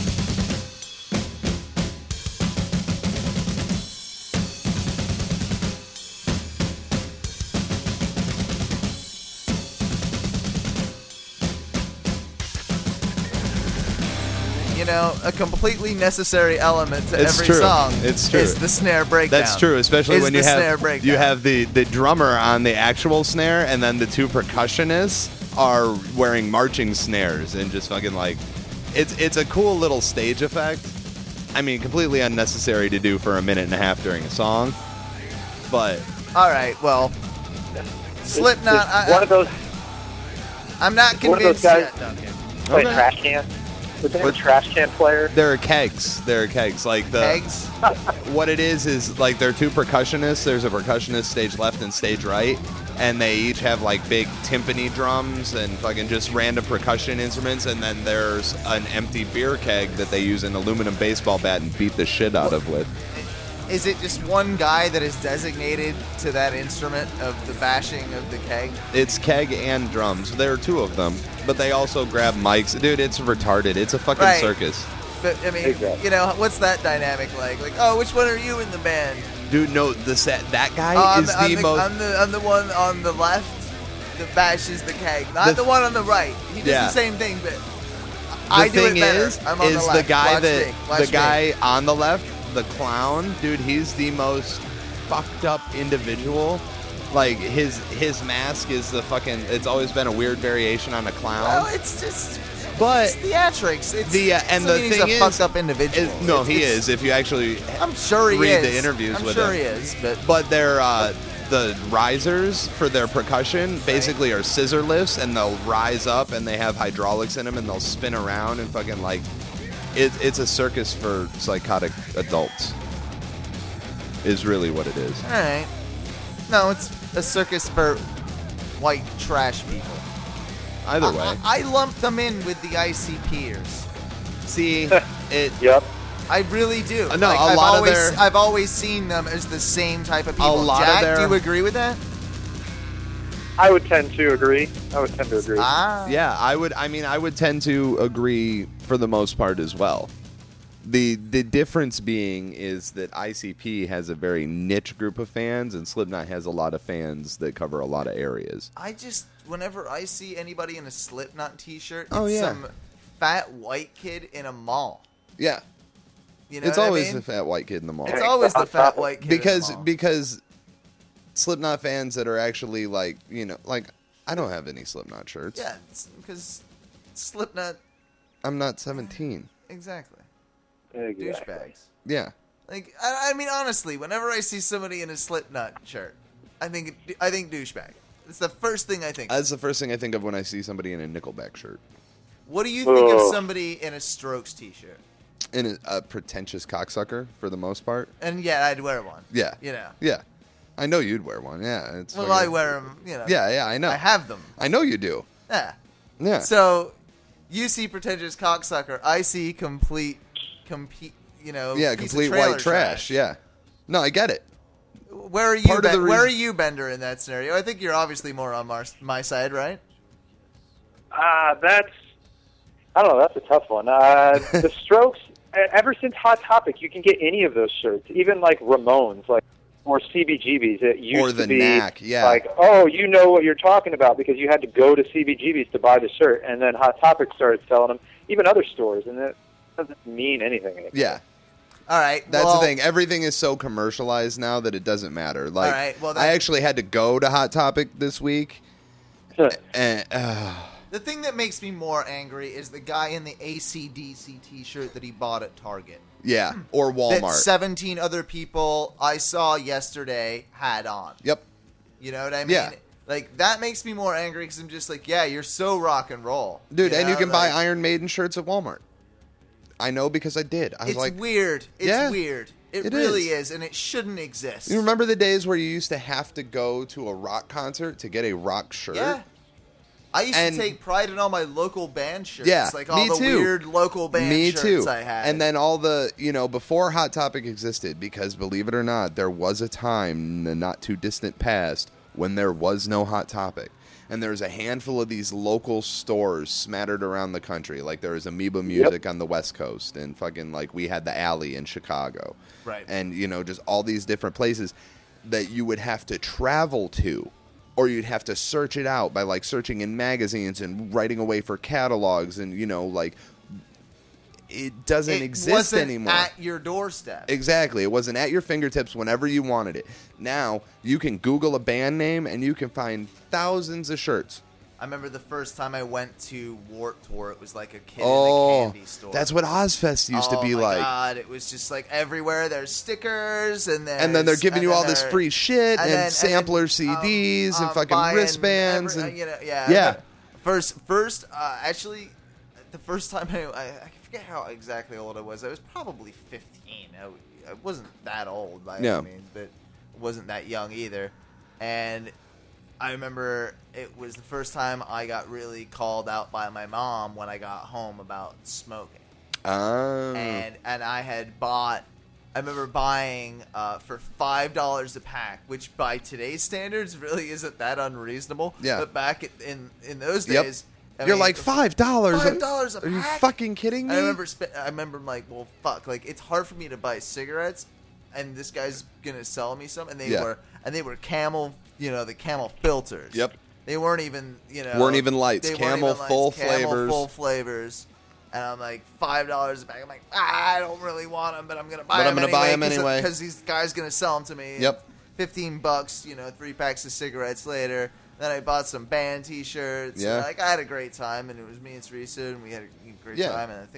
A completely necessary element to every song is the snare breakdown. That's true, especially when you have the drummer on the actual snare, and then the two percussionists are wearing marching snares, and just fucking like, it's a cool little stage effect. I mean, completely unnecessary to do for a minute and a half during a song, but all right, well, Slipknot. One of those. I'm not convinced yet. Play trash can. Was there a trash can player? There are kegs. Like kegs? What it is like there are two percussionists. There's a percussionist stage left and stage right, and they each have like big timpani drums and fucking just random percussion instruments. And then there's an empty beer keg that they use an aluminum baseball bat and beat the shit out of with. Is it just one guy that is designated to that instrument of the bashing of the keg? It's keg and drums. There are two of them, but they also grab mics. Dude, it's retarded. It's a fucking circus. But, I mean, what's that dynamic like? Like, which one are you in the band? Dude, no, that guy is the most... I'm the one on the left that bashes the keg. Not the one on the right. He does the same thing, but I do it better. I'm on the left. The guy on the left, the clown, dude, he's the most fucked up individual. Like his mask is the fucking. It's always been a weird variation on a clown. Well, it's just. But it's theatrics. It's, and the thing he's a fucked up individual. He is. If you actually, I'm sure he read is. the interviews with him. I'm sure he is. But they're the risers for their percussion basically are scissor lifts, and they'll rise up, and they have hydraulics in them, and they'll spin around and fucking like. It's a circus for psychotic adults, is really what it is. All right. No, it's a circus for white trash people. Either way. I lump them in with the ICPers. See, Yep. I really do. No, I've always seen them as the same type of people. Jack, do you agree with that? I would tend to agree. Yeah, I would tend to agree for the most part as well. The difference being is that ICP has a very niche group of fans, and Slipknot has a lot of fans that cover a lot of areas. Whenever I see anybody in a Slipknot t-shirt, some fat white kid in a mall. Yeah. You know it's always the fat white kid in the mall. It's always the fat white kid in the mall. Because Slipknot fans that are actually like, I don't have any Slipknot shirts. Yeah, because Slipknot... I'm not 17. Exactly. Douchebags. Yeah. Like, I mean, honestly, whenever I see somebody in a Slipknot shirt, I think douchebag. It's the first thing I think of. That's the first thing I think of when I see somebody in a Nickelback shirt. What do you think of somebody in a Strokes t-shirt? In a pretentious cocksucker, for the most part. And yeah, I'd wear one. Yeah. You know. Yeah. I know you'd wear one, yeah. I wear them, Yeah, I know. I have them. I know you do. Yeah. Yeah. So, you see pretentious cocksucker. I see complete complete white trash. Yeah. No, I get it. Where are you? Where are you, Bender, in that scenario? I think you're obviously more on my side, right? I don't know. That's a tough one. The Strokes. Ever since Hot Topic, you can get any of those shirts, even like Ramones, or CBGBs. It used to be Knack, yeah. like, oh, you know what you're talking about because you had to go to CBGBs to buy the shirt, and then Hot Topic started selling them, even other stores, and it doesn't mean anything anymore. Yeah. All right. That's the thing. Everything is so commercialized now that it doesn't matter. Like, all right, well, I actually had to go to Hot Topic this week. And, the thing that makes me more angry is the guy in the AC/DC t-shirt that he bought at Target. Yeah, or Walmart. That 17 other people I saw yesterday had on. Yep. You know what I mean? Yeah. Like, that makes me more angry because I'm just like, yeah, you're so rock and roll. Dude, and you can buy Iron Maiden shirts at Walmart. I know because I did. I was like, weird. It's weird. It really is, and it shouldn't exist. You remember the days where you used to have to go to a rock concert to get a rock shirt? Yeah. I used to take pride in all my local band shirts. Yeah, like all the weird local band shirts I had. And then all the, before Hot Topic existed, because believe it or not, there was a time in the not too distant past when there was no Hot Topic. And there's a handful of these local stores smattered around the country. Like there was Amoeba Music on the West Coast, and fucking we had the Alley in Chicago. Right. And, just all these different places that you would have to travel to. Or you'd have to search it out by searching in magazines and writing away for catalogs, and it doesn't exist anymore. At your doorstep. Exactly. It wasn't at your fingertips whenever you wanted it. Now you can Google a band name and you can find thousands of shirts. I remember the first time I went to Warped Tour, it was like a kid in a candy store. That's what Ozfest used to be like. Oh my God, it was just like everywhere. There's stickers and then they're giving you all this free shit and sampler CDs and fucking wristbands First, actually, the first time I forget how exactly old I was. I was probably 15. I wasn't that old by any means, but wasn't that young either. And I remember it was the first time I got really called out by my mom when I got home about smoking. Oh. And I had bought, I remember buying for $5 a pack, which by today's standards really isn't that unreasonable. Yeah. But back in those days, you're like $5. $5 a pack. Are you fucking kidding me? I remember like, well, fuck, like it's hard for me to buy cigarettes, and this guy's gonna sell me some, and they were Camel. The Camel filters. Yep. They weren't even, weren't even lights. Camel full flavors. And I'm like, $5 a bag. I'm like, I don't really want them, but I'm going to buy them anyway. Because these guys going to sell them to me. Yep. $15, 3 packs of cigarettes later. Then I bought some band t-shirts. Yeah. And, I had a great time, and it was me and Teresa, and we had a great time. And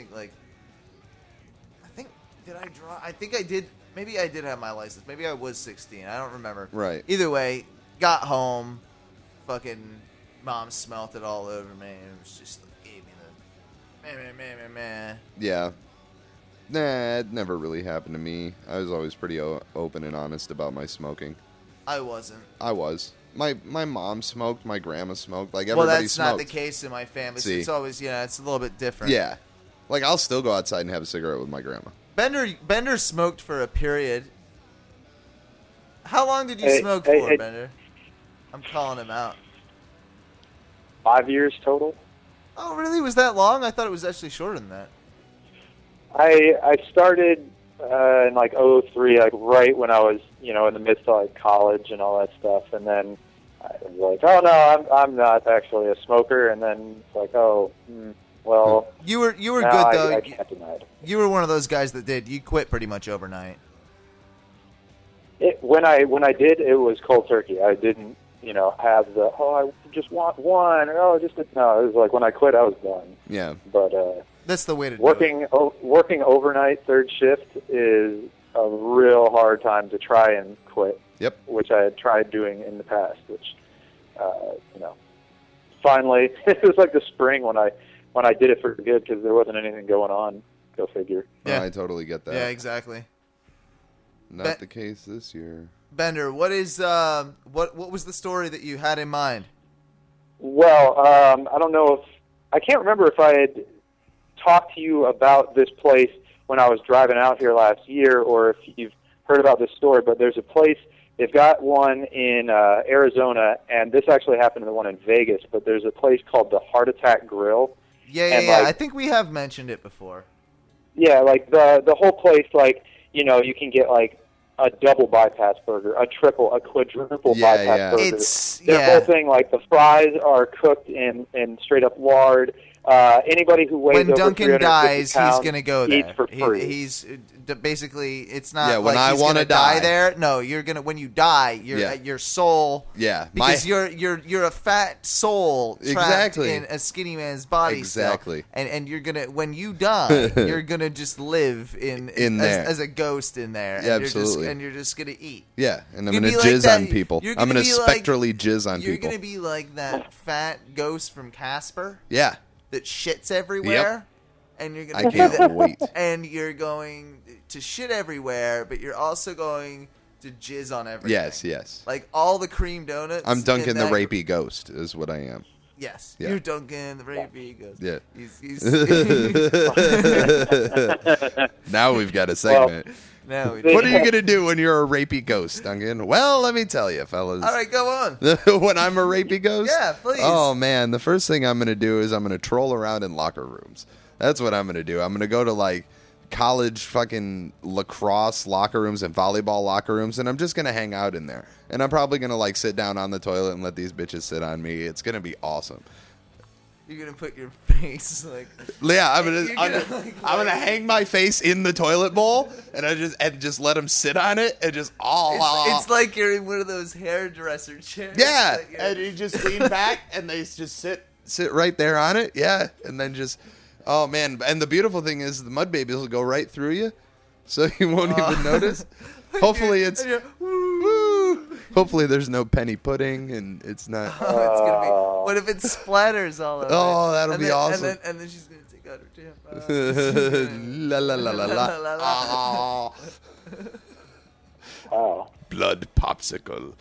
I think I did. Maybe I did have my license. Maybe I was 16. I don't remember. Right. Either way, got home, fucking mom smelt it all over me, and it was just gave me the meh. Yeah. Nah, it never really happened to me. I was always pretty open and honest about my smoking. I wasn't. I was. My mom smoked, my grandma smoked, like everybody smoked. Well, that's not the case in my family. So it's always, it's a little bit different. Yeah. Like, I'll still go outside and have a cigarette with my grandma. Bender smoked for a period. How long did you smoke for, Bender? I'm calling him out. 5 years total. Oh, really? Was that long? I thought it was actually shorter than that. I started in 2003, right when I was, in the midst of college and all that stuff, and then I was like, oh no, I'm not actually a smoker, and then it's like, Well, you were good though. I can't deny it. You were one of those guys that did. You quit pretty much overnight. When I did, it was cold turkey. I didn't, have the I just want one or no. It was like when I quit, I was done. Yeah. But that's the way to do it. Working overnight third shift is a real hard time to try and quit. Yep. Which I had tried doing in the past. Which, finally, it was like the spring when I did it for good because there wasn't anything going on. Go figure. Yeah, I totally get that. Yeah, exactly. Not the case this year. Bender, what is what was the story that you had in mind? Well, I don't know I can't remember if I had talked to you about this place when I was driving out here last year, or if you've heard about this story. But there's a place. They've got one in Arizona, and this actually happened to the one in Vegas. But there's a place called the Heart Attack Grill. Yeah. I think we have mentioned it before. Yeah, like the whole place, like you can get like a double bypass burger, a quadruple bypass burger. Their whole thing, like the fries are cooked in straight up lard. Anybody who weighs when over Duncan dies, pounds he's gonna go there. Eats for free. He's basically it's not. Yeah, when like I want to die there. No, you're gonna when you die, your soul. Yeah, because you're a fat soul trapped in a skinny man's body. Exactly. Still. And you're gonna when you die, you're gonna just live in there as a ghost in there. Yeah, absolutely. And you're just gonna eat. Yeah, and I'm gonna jizz on people. I'm gonna spectrally jizz on people. You're gonna be like that fat ghost from Casper. Yeah. That shits everywhere, and you're gonna. I can't wait. And you're going to shit everywhere, but you're also going to jizz on everything. Yes. Like all the cream donuts. I'm Duncan the rapey ghost, is what I am. Yes, you're Duncan the rapey ghost. Yeah. He's Now we've got a segment. Well, what are you going to do when you're a rapey ghost, Duncan? Well, let me tell you, fellas. All right, go on. When I'm a rapey ghost? Yeah, please. Oh, man. The first thing I'm going to do is I'm going to troll around in locker rooms. That's what I'm going to do. I'm going to go to, like, college fucking lacrosse locker rooms and volleyball locker rooms, and I'm just going to hang out in there. And I'm probably going to, like, sit down on the toilet and let these bitches sit on me. It's going to be awesome. You're gonna put your face like. Yeah, I'm gonna hang my face in the toilet bowl and just let them sit on it and just It's like you're in one of those hairdresser chairs. Yeah, and you just lean back and they just sit right there on it. Yeah, and then just man, and the beautiful thing is the mud babies will go right through you, so you won't even notice. Hopefully it's. Hopefully there's no penny pudding and it's not. It's gonna be. What if it splatters all over? Oh, that'll be awesome. And then she's gonna take out her tampon. La la la la la. Wow. Blood popsicle.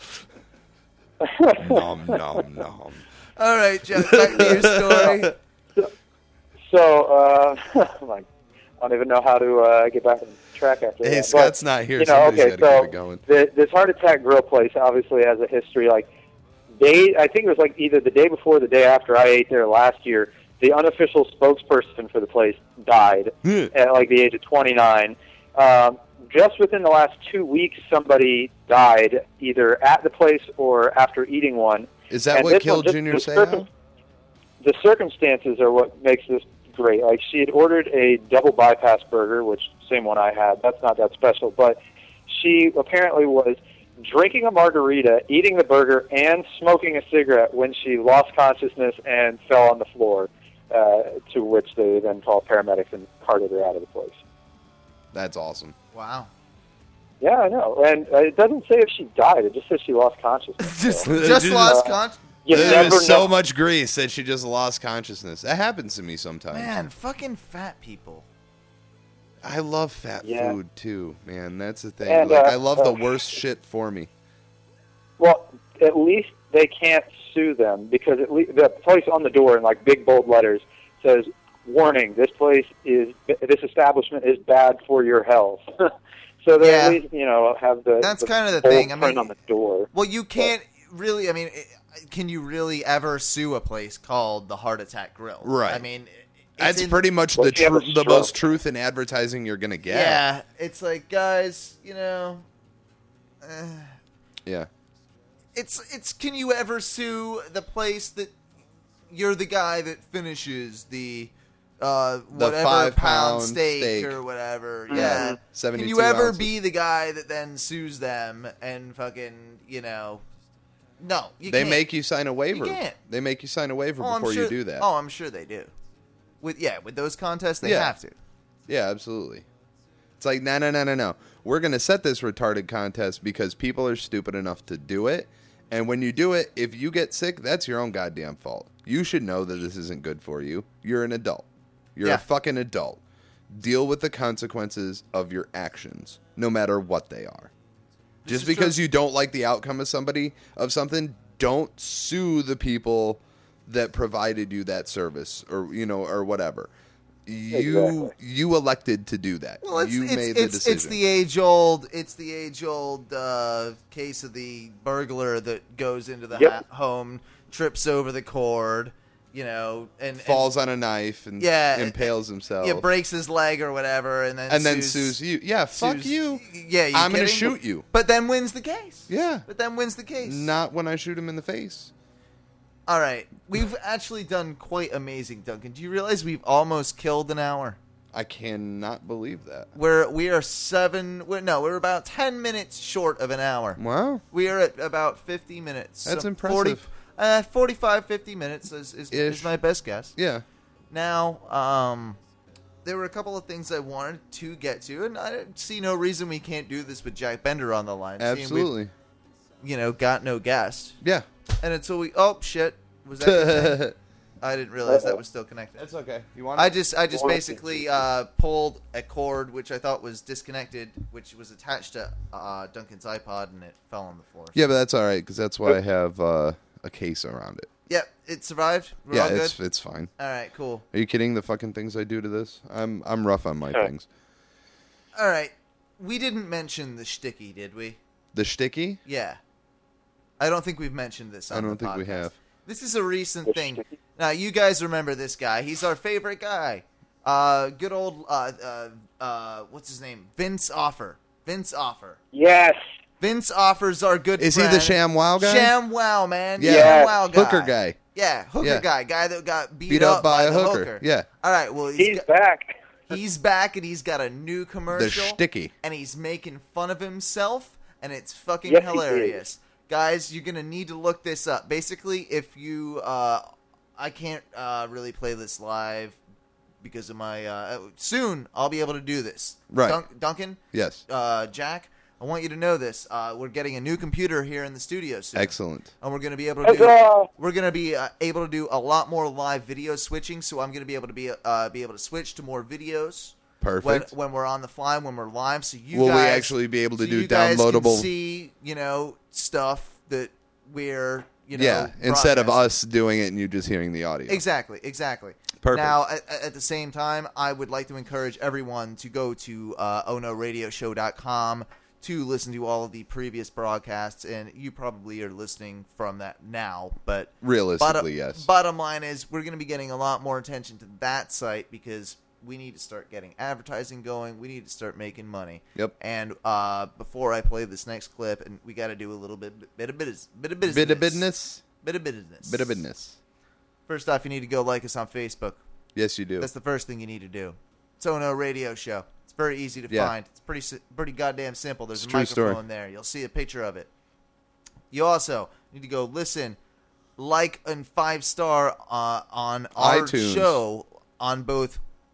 Nom nom nom. All right, Jeff, back to your story. So, I don't even know how to get back on track after that. Hey, Scott's not here. Okay, so keep it going. This Heart Attack Grill place obviously has a history. Like, I think it was like either the day before or the day after I ate there last year, the unofficial spokesperson for the place died at like the age of 29. Just within the last 2 weeks, somebody died either at the place or after eating one. Is that what killed Junior Seau? The circumstances are what makes this great. Like, she had ordered a double bypass burger, which same one I had. That's not that special, but she apparently was drinking a margarita, eating the burger, and smoking a cigarette when she lost consciousness and fell on the floor, to which they then called paramedics and carted her out of the place. That's awesome. Wow. Yeah, I know. And it doesn't say if she died. It just says she lost consciousness. just lost consciousness? There was so much grease that she just lost consciousness. That happens to me sometimes. Man, fucking fat people. I love fat food, too, man. That's the thing. And, I love the worst shit for me. Well, at least they can't sue them because at least the place on the door in like big bold letters says, "Warning: this establishment is bad for your health." So they at least have the that's kind of the thing. I mean, on the door. Well, you can't really. I mean, can you really ever sue a place called the Heart Attack Grill? Right. I mean. That's pretty much the most truth in advertising you're going to get. Yeah. It's like, guys, yeah. It's can you ever sue the place that you're the guy that finishes the whatever 5-pound steak or whatever. Mm-hmm. Yeah. 72 Can you ever ounces. be the guy that then sues them and fucking, no, you They can't. make you sign a waiver. You can't. They make you sign a waiver I'm before sure, you do that. Oh, I'm sure they do. With those contests, they Yeah. have to. Yeah, absolutely. It's like, no. We're going to set this retarded contest because people are stupid enough to do it. And when you do it, if you get sick, that's your own goddamn fault. You should know that this isn't good for you. You're an adult. You're a fucking adult. Deal with the consequences of your actions, no matter what they are. Just because you don't like the outcome of something, don't sue the people that provided you that service or whatever. You elected to do that. Well, You made the decision. It's the age old case of the burglar that goes into the home, trips over the cord, and falls on a knife and impales himself. Yeah, breaks his leg or whatever, and then sues you. Yeah, fuck you. Yeah, I'm going to shoot you. But then wins the case. Yeah. But then wins the case. Not when I shoot him in the face. All right. We've actually done quite amazing, Duncan. Do you realize we've almost killed an hour? I cannot believe that. We're about 10 minutes short of an hour. Wow. We are at about 50 minutes. That's impressive. 45, 50 minutes is my best guess. Yeah. Now, there were a couple of things I wanted to get to, and I see no reason we can't do this with Jack Bender on the line. Absolutely. Got no guest. Yeah. And until oh shit, was that connected? I didn't realize that was still connected. That's okay. You want? I just basically pulled a cord which I thought was disconnected, which was attached to Duncan's iPod, and it fell on the floor. Yeah, but that's all right because that's why I have a case around it. Yep, it survived. We're all good? It's fine. All right, cool. Are you kidding? The fucking things I do to this? I'm rough on my things. All right, we didn't mention the shticky, did we? The shticky? Yeah. I don't think we've mentioned this on the podcast. I don't think we have. This is a recent thing. Now, you guys remember this guy. He's our favorite guy. Good old, what's his name? Vince Offer. Yes. Vince Offer's our good friend. Is he the ShamWow guy? ShamWow, man. Yeah. ShamWow guy. Hooker guy. Yeah, hooker guy. Guy that got beat up by a the hooker. Yeah. All right, well, he's back. He's back, and he's got a new commercial. The shticky. And he's making fun of himself, and it's fucking Yes, hilarious. Guys, you're going to need to look this up. Basically, if you... I can't really play this live because of my... soon, I'll be able to do this. Right. Duncan? Yes. Jack? I want you to know this. We're getting a new computer here in the studio soon. Excellent. And we're going to be able to do... We're going to be able to do a lot more live video switching, so I'm going to be able to be able to switch to more videos. Perfect. When we're on the fly, when we're live, so you will guys... we actually be able to do you guys downloadable... can see, stuff that we're, instead of broadcasting. us doing it and you just hearing the audio. Exactly. Perfect. Now, at the same time, I would like to encourage everyone to go to onoradioshow.com to listen to all of the previous broadcasts, and you probably are listening from that now, but... Realistically, yes. Bottom line is, we're going to be getting a lot more attention to that site, because we need to start getting advertising going. We need to start making money. Yep. And before I play this next clip, and we got to do a little bit of business. Bit of business. First off, you need to go like us on Facebook. Yes, you do. That's the first thing you need to do. It's Ono Radio Show. It's very easy to find. It's pretty goddamn simple. There's a microphone there. You'll see a picture of it. You also need to go listen, like, and 5-star on our iTunes. show on both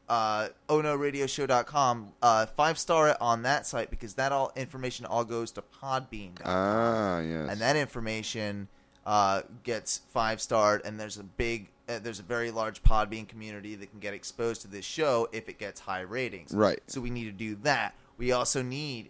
onoradioshow.com. 5-star on that site, because that information all goes to Podbean. Ah, yes. And that information gets 5-starred, and there's a very large Podbean community that can get exposed to this show if it gets high ratings. Right. So we need to do that. We also need,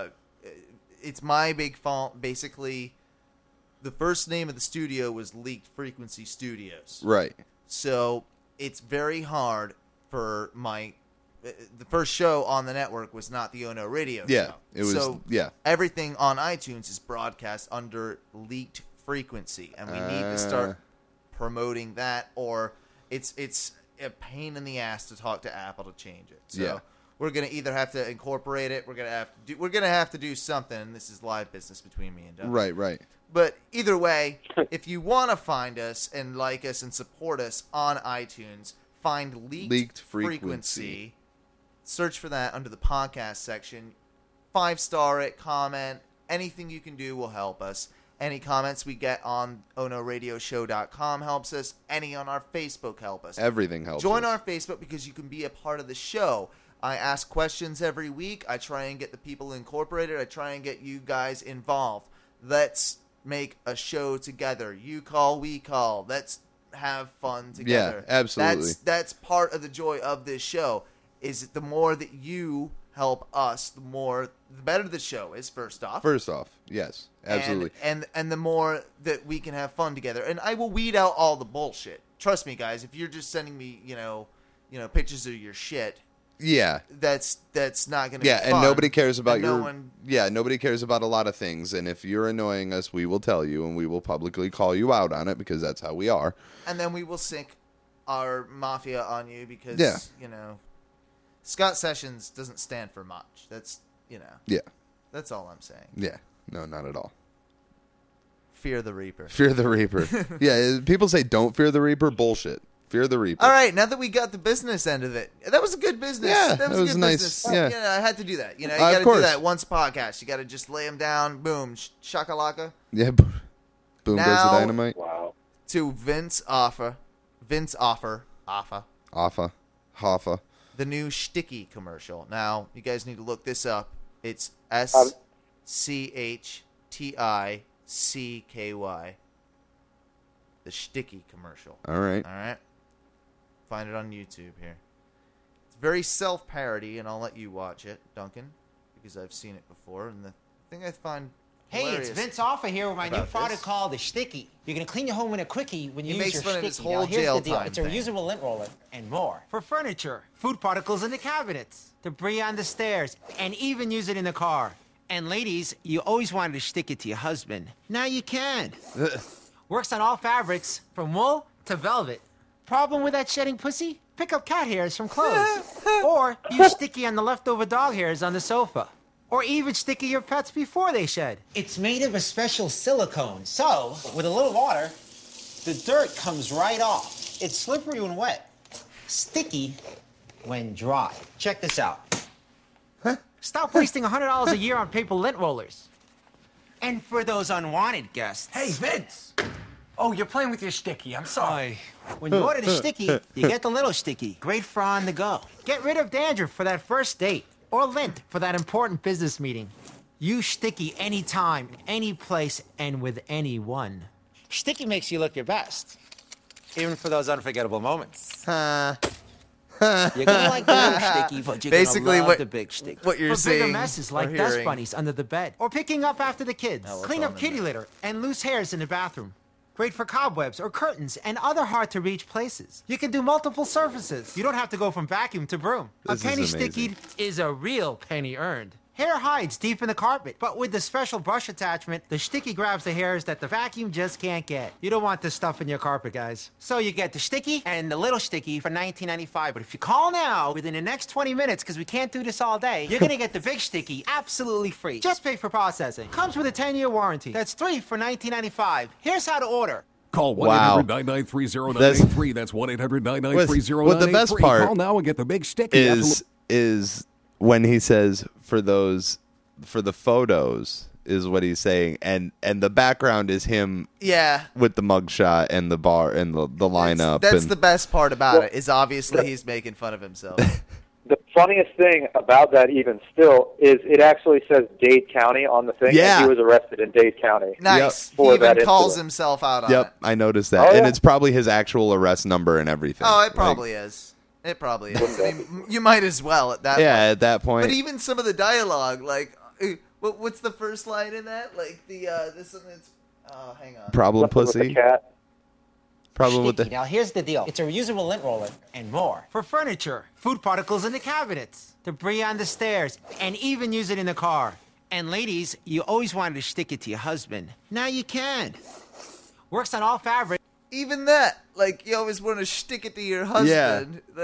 it's my big fault, basically, the first name of the studio was Leaked Frequency Studios. Right. So it's very hard for the first show on the network was not the Ono Radio Show. It was, everything on iTunes is broadcast under Leaked Frequency, and we need to start promoting that, or it's a pain in the ass to talk to Apple to change it. So we're gonna either have to incorporate it, we're gonna have to do something, and this is live business between me and Doug. Right. But either way, if you want to find us and like us and support us on iTunes, find Leaked Frequency. Search for that under the podcast section. 5-star it, comment. Anything you can do will help us. Any comments we get on ohnoradioshow.com helps us. Any on our Facebook help us. Everything helps Join us. our Facebook because you can be a part of the show. I ask questions every week. I try and get the people incorporated. I try and get you guys involved. Let's make a show together. You call, we call. Let's have fun together. Yeah, absolutely. That's part of the joy of this show. Is the more that you help us, the better the show is. First off, yes, absolutely. And the more that we can have fun together. And I will weed out all the bullshit. Trust me, guys. If you're just sending me, pictures of your shit. Yeah, that's not going to be fun. And nobody cares about nobody cares about a lot of things. And if you're annoying us, we will tell you, and we will publicly call you out on it because that's how we are. And then we will sink our mafia on you because Scott Sessions doesn't stand for much. That's that's all I'm saying. Yeah, no, not at all. Fear the Reaper. Fear the Reaper. Yeah, people say don't fear the Reaper. Bullshit. Fear the Reaper. All right, now that we got the business end of it, that was a good business. Yeah, that was a good nice. business. Yeah. I had to do that. You got to do that once a podcast. You got to just lay them down. Boom, shakalaka. Yeah, boom goes the dynamite. Wow. To Vince Hoffa, the new Sticky commercial. Now you guys need to look this up. It's SCHTICKY. The Sticky commercial. All right. Find it on YouTube here. It's very self-parody, and I'll let you watch it, Duncan, because I've seen it before. And the thing I find hilarious, it's Vince Hoffa here with my new product called the Sticky. You can clean your home in a quickie when you use your fun of Sticky. his whole Now, here's jail the deal. time It's a thing. reusable lint roller and more. For furniture, food particles in the cabinets, debris on the stairs, and even use it in the car. And ladies, you always wanted to stick it to your husband. Now you can. Works on all fabrics, from wool to velvet. Problem with that shedding pussy? Pick up cat hairs from clothes. Or use Sticky on the leftover dog hairs on the sofa. Or even Sticky your pets before they shed. It's made of a special silicone, so with a little water, the dirt comes right off. It's slippery when wet, sticky when dry. Check this out. Stop wasting $100 a year on paper lint rollers. And for those unwanted guests... Hey, Vince! Oh, you're playing with your Sticky. I'm sorry. When you order the Sticky, you get the little Sticky. Great for on the go. Get rid of dandruff for that first date. Or lint for that important business meeting. Use Sticky anytime, any place, and with anyone. Sticky makes you look your best. Even for those unforgettable moments. You're gonna like the little Sticky, but you're gonna love the big Sticky. What you're for seeing bigger messes like or dust hearing. bunnies under the bed. Or picking up after the kids. Oh, Clean up kitty litter and loose hairs in the bathroom. Great for cobwebs or curtains and other hard-to-reach places. You can do multiple surfaces. You don't have to go from vacuum to broom. This a penny is amazing. stickied is a real penny earned. Hair hides deep in the carpet, but with the special brush attachment, the Sticky grabs the hairs that the vacuum just can't get. You don't want this stuff in your carpet, guys. So you get the Sticky and the little Sticky for $19.95. But if you call now within the next 20 minutes, because we can't do this all day, you're gonna get the big Sticky absolutely free. Just pay for processing. Comes with a 10-year warranty. That's 3 for $19.95. Here's how to order. Call Wow. 1-800-993-0983. That's 1-800-993-0983. What the best part Call now and get the big Sticky. is when he says for the photos is what he's saying, and the background is him with the mugshot and the bar and the lineup. That's and the best part about it, is obviously he's making fun of himself. The funniest thing about that even still is it actually says Dade County on the thing. Yeah. And he was arrested in Dade County. Nice. For He even that calls incident. himself out on Yep, it. I noticed that, Oh, and yeah. it's probably his actual arrest number and everything. Oh, it Like, probably is. It probably is. I mean, you might as well at that point. yeah, at that point. But even some of the dialogue, like, what's the first line in that? Like, this one is, hang on. Problem Something with pussy. the cat. Problem with Sticky. the. Now here's the deal. It's a reusable lint roller and more. For furniture, food particles in the cabinets, debris on the stairs, and even use it in the car. And ladies, you always wanted to stick it to your husband. Now you can. Works on all fabric. Even that, like, you always want to stick it to your husband. Like,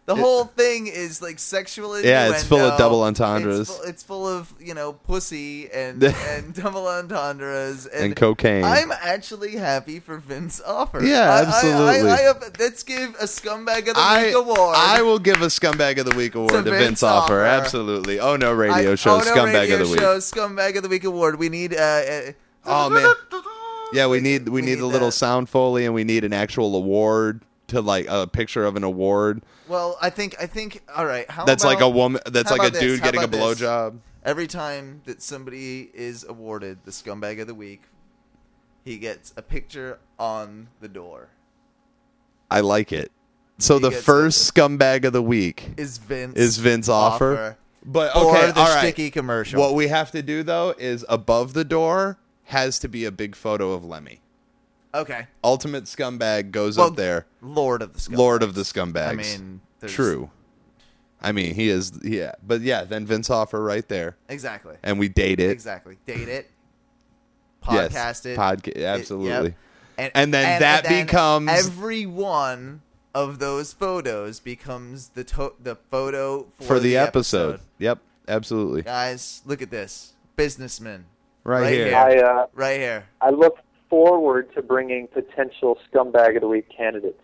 The whole thing is like sexual innuendo. Yeah, it's full of double entendres. It's full of, pussy and double entendres. And cocaine. I'm actually happy for Vince Offer. Yeah, absolutely. Let's give a Scumbag of the Week award. I will give a Scumbag of the Week award to Vince Offer. Absolutely. Oh No Radio Show Scumbag of the Week. Scumbag of the Week award. We need... oh, man. Yeah, we need a little sound Foley, and we need an actual award to like a picture of an award. Well, I think. All right. That's like a woman. That's like a dude getting a blowjob. Every time that somebody is awarded the Scumbag of the Week, he gets a picture on the door. I like it. So the first Scumbag of the Week is Vince Offer. But okay, or the sticky commercial. What we have to do though is above the door has to be a big photo of Lemmy. Okay. Ultimate Scumbag goes up there. Lord of the Scumbags. Lord of the Scumbags. I mean, true. I mean, he is. Yeah, but yeah, then Vince Offer right there. Exactly. And we date it. Exactly. Date it. Podcast it. Absolutely. Yep. And then that becomes every one of those photos becomes the photo for the episode. Yep. Absolutely. Guys, look at this. Businessman. Right here. Right here. I look forward to bringing potential Scumbag of the Week candidates.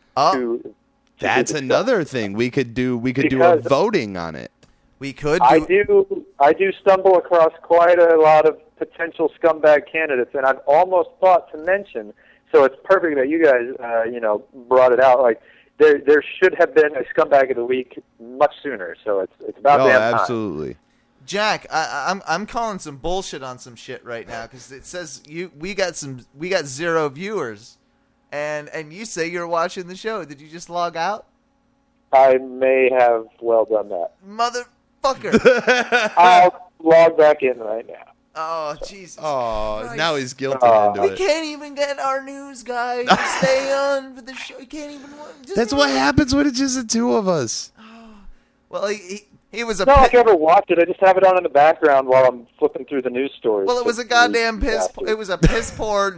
That's another thing we could do. We could do a voting on it. We could. I do stumble across quite a lot of potential Scumbag candidates, and I've almost thought to mention. So it's perfect that you guys, brought it out. Like there should have been a Scumbag of the Week much sooner. So it's about damn time. Absolutely. Jack, I'm calling some bullshit on some shit right now because it says we got 0 viewers, and you say you're watching the show. Did you just log out? I may have well done that. Motherfucker! I'll log back in right now. Oh Jesus! Oh, Christ. Now he's guilty into it. We can't even get our news guy to stay on for the show. He can't even. That's what happens when it's just the two of us. Well, he was a. It's not like I ever watched it. I just have it on in the background while I'm flipping through the news stories. Well, it was a goddamn piss. It was a piss poor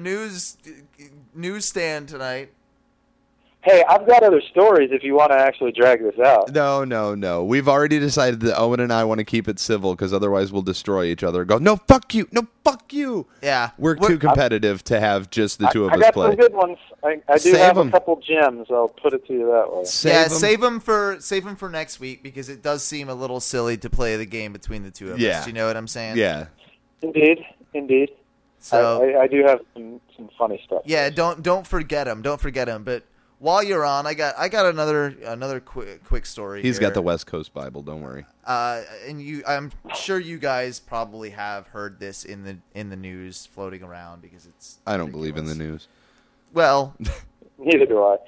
newsstand tonight. Hey, I've got other stories if you want to actually drag this out. No. We've already decided that Owen and I want to keep it civil because otherwise we'll destroy each other. Go, no, fuck you. No, fuck you. Yeah. We're too competitive to have just the two of us play. I got some good ones. I do have a couple gems. I'll put it to you that way. Save them for next week because it does seem a little silly to play the game between the two of us. You know what I'm saying? Yeah. Indeed. So I do have some funny stuff. Yeah, don't forget them. Don't forget them. But while you're on, I got another quick story. He's got the West Coast Bible. Don't worry. And I'm sure you guys probably have heard this in the news floating around because it's. I don't believe in the news. Well, neither do I.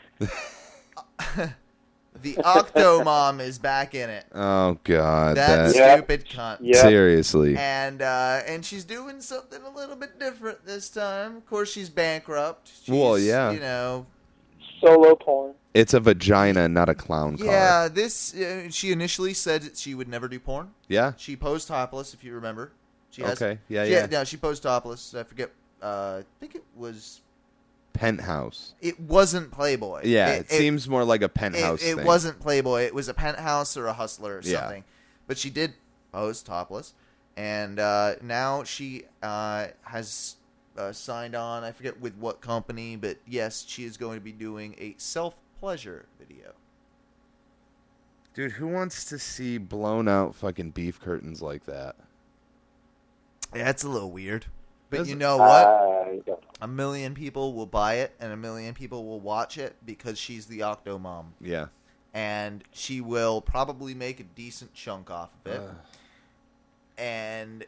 The Octomom is back in it. Oh God, that stupid cunt. Yep. Seriously. And she's doing something a little bit different this time. Of course, she's bankrupt. Well, yeah. You know. Solo porn. It's a vagina, not a clown car. Yeah, she initially said that she would never do porn. Yeah. She posed topless, if you remember. Okay. She posed topless. I forget. I think it was Penthouse. It wasn't Playboy. Yeah, it seems more like a Penthouse thing. It wasn't Playboy. It was a Penthouse or a Hustler or something. But she did pose topless, and now she has signed on. I forget with what company, but yes, she is going to be doing a self-pleasure video. Dude, who wants to see blown out fucking beef curtains like that? Yeah, it's a little weird. But you know what? 1 million people will buy it, and 1 million people will watch it because she's the Octomom. Yeah. And she will probably make a decent chunk off of it. And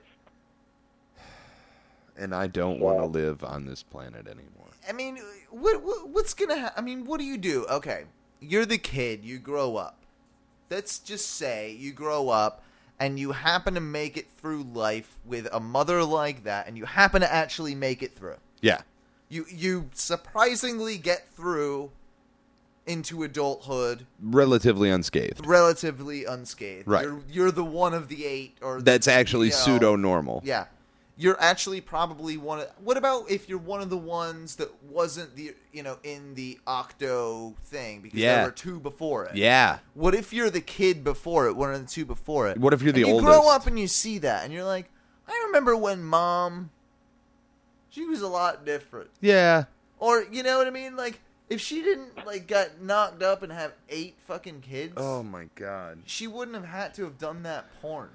I don't want to live on this planet anymore. I mean, what's going to happen? I mean, what do you do? Okay, you're the kid. You grow up. Let's just say you grow up and you happen to make it through life with a mother like that, and you happen to actually make it through. Yeah. You surprisingly get through into adulthood relatively unscathed. Right. You're the one of the 8 or that's actually pseudo normal. Yeah. you're actually probably one of... What about if you're one of the ones that wasn't in the Octo thing? Because there were 2 before it. Yeah. What if you're the kid before it, one of the 2 before it? What if you're the oldest? You grow up and you see that, and you're like, I remember when Mom, she was a lot different. Yeah. Or, you know what I mean? Like, if she didn't, like, got knocked up and have 8 fucking kids... Oh, my God. She wouldn't have had to have done that porn.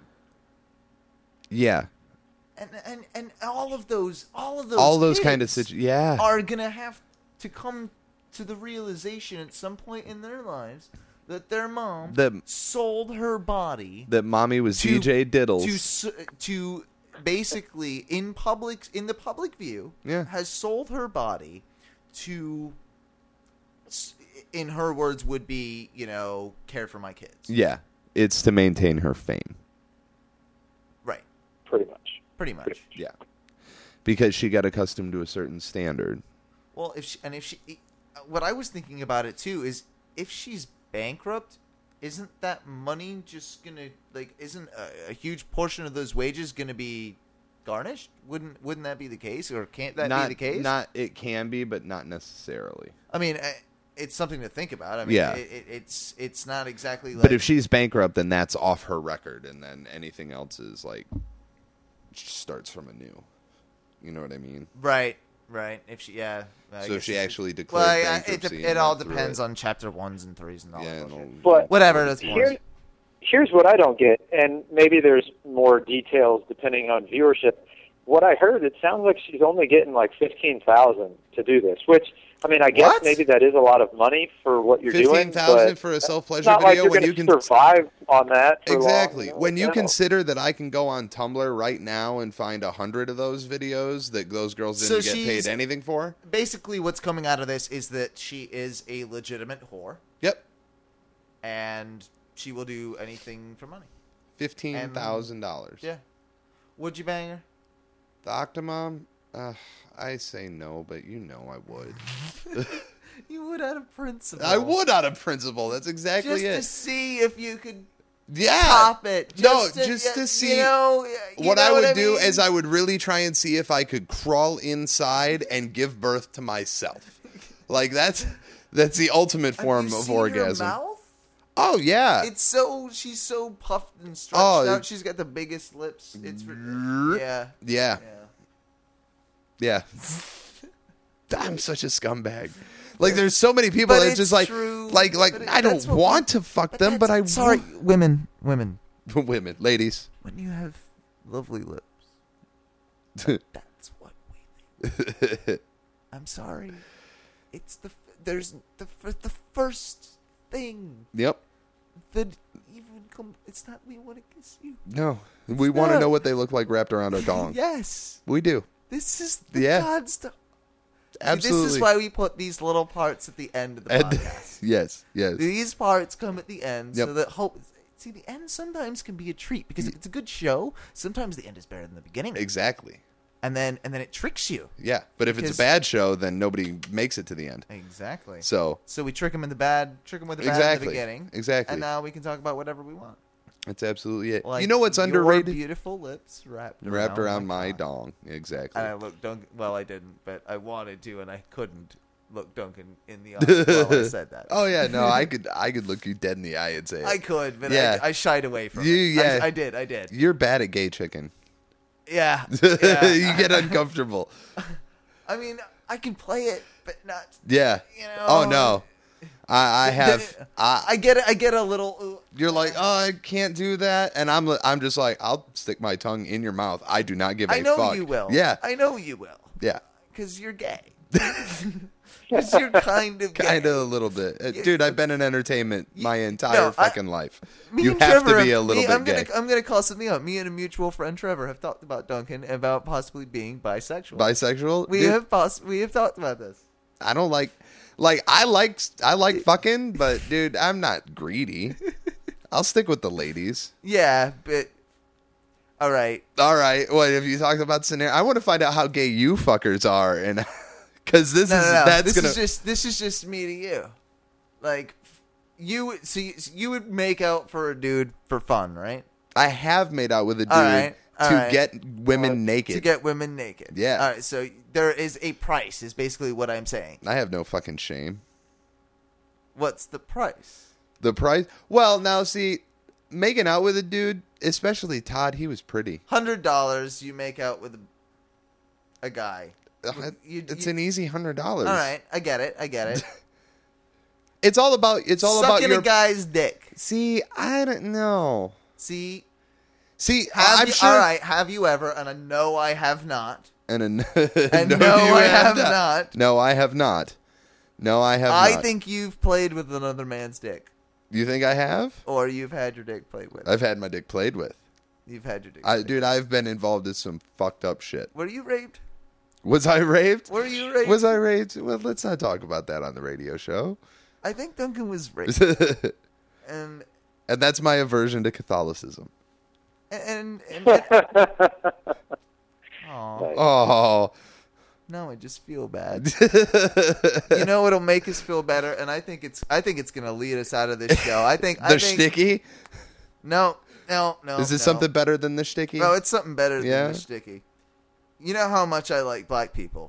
Yeah. And all of those kind of situations, are gonna have to come to the realization at some point in their lives that their mom sold her body, that mommy was DJ Diddles to basically in the public view, has sold her body to, in her words, would be care for my kids. Yeah, it's to maintain her fame. Right. Pretty much. Yeah. Because she got accustomed to a certain standard. Well, what I was thinking about it too is if she's bankrupt, isn't that money just gonna isn't a huge portion of those wages gonna be garnished? Wouldn't that be the case, or can't that be the case? It can be, but not necessarily. I mean, it's something to think about. I mean, it's not exactly like. But if she's bankrupt, then that's off her record, and then anything else is like. Starts from anew. You know what I mean? Right. If she, if she actually declares bankruptcy, it all depends on chapter 1s and 3s and all that. But whatever. That's here's what I don't get, and maybe there's more details depending on viewership. What I heard, it sounds like she's only getting like $15,000 to do this, which. I mean, I guess maybe that is a lot of money for what you're doing. $15,000 for a self-pleasure video like when you can survive on that. For exactly. Long, when you consider that I can go on Tumblr right now and find 100 of those videos that those girls didn't get paid anything for. Basically, what's coming out of this is that she is a legitimate whore. Yep. And she will do anything for money. $15,000. Yeah. Would you bang her? The Octomom? I say no, but I would. You would out of principle. I would out of principle. That's exactly just it. Just to see if you could top it. Just to see. What I would do is I would really try and see if I could crawl inside and give birth to myself. Like, that's the ultimate form of orgasm. Her mouth? Oh, yeah. She's so puffed and stretched out. She's got the biggest lips. It's Yeah. I'm such a scumbag. Like, there's so many people that's just like, true. I don't want to fuck them, but I sorry, women, ladies. When you have lovely lips, that's what we think. I'm sorry. It's the first thing. Yep. That even it's not we want to kiss you. No, we want to know what they look like wrapped around a dong. Yes, we do. This is the God stuff. Absolutely. This is why we put these little parts at the end of the podcast. Yes. These parts come at the end so that See, the end sometimes can be a treat because if it's a good show, sometimes the end is better than the beginning. Exactly. And then it tricks you. Yeah, but if it's a bad show, then nobody makes it to the end. Exactly. So we trick them with the bad in the beginning. Exactly. And now we can talk about whatever we want. That's absolutely it. Like, you know what's underrated? Your beautiful lips wrapped around my dong. Exactly. And I looked Duncan. Well, I didn't, but I wanted to, and I couldn't look Duncan in the eye while I said that. Oh yeah, no, I could look you dead in the eye and say it. I could, but I shied away from it. Yeah, I did. You're bad at gay chicken. Yeah. You get uncomfortable. I mean, I can play it, but not. Yeah. Oh no. I get a little. You're like, oh, I can't do that, and I'm just like, I'll stick my tongue in your mouth. I do not give a fuck. I know you will. Yeah. I know you will. Yeah. Because you're gay. Because you're kind of gay. Kind of a little bit. Dude, I've been in entertainment my entire fucking life. You have to be a little bit gay. I'm going to call something out. Me and a mutual friend, Trevor, have talked about Duncan about possibly being bisexual. Bisexual? We have talked about this. I don't like I like fucking, but dude, I'm not greedy. I'll stick with the ladies. Yeah, but all right. What have you talked about scenario? I want to find out how gay you fuckers are, and because this is just me to you. Like you would make out for a dude for fun, right? I have made out with a dude. All get women naked. To get women naked. Yeah. All right, so there is a price, is basically what I'm saying. I have no fucking shame. What's the price? The price? Well, now see, making out with a dude, especially Todd, he was pretty. $100 you make out with a guy. It's an easy $100. All right, I get it. It's all about sucking your a guy's dick. See, I don't know. See, I'm sure. All right, have you ever? And I know I have not. And no, I have not. No, I have not. I think you've played with another man's dick. You think I have? Or you've had your dick played with. I've had my dick played with. You've had your dick played with. I've been involved in some fucked up shit. Were you raped? Was I raped? Were you raped? Was I raped? Well, let's not talk about that on the radio show. I think Duncan was raped. and that's my aversion to Catholicism. Oh. No, I just feel bad. You know what'll make us feel better, and I think it's gonna lead us out of this show. I think shticky. No. Is it something better than the shticky? No, it's something better than the shticky. You know how much I like black people.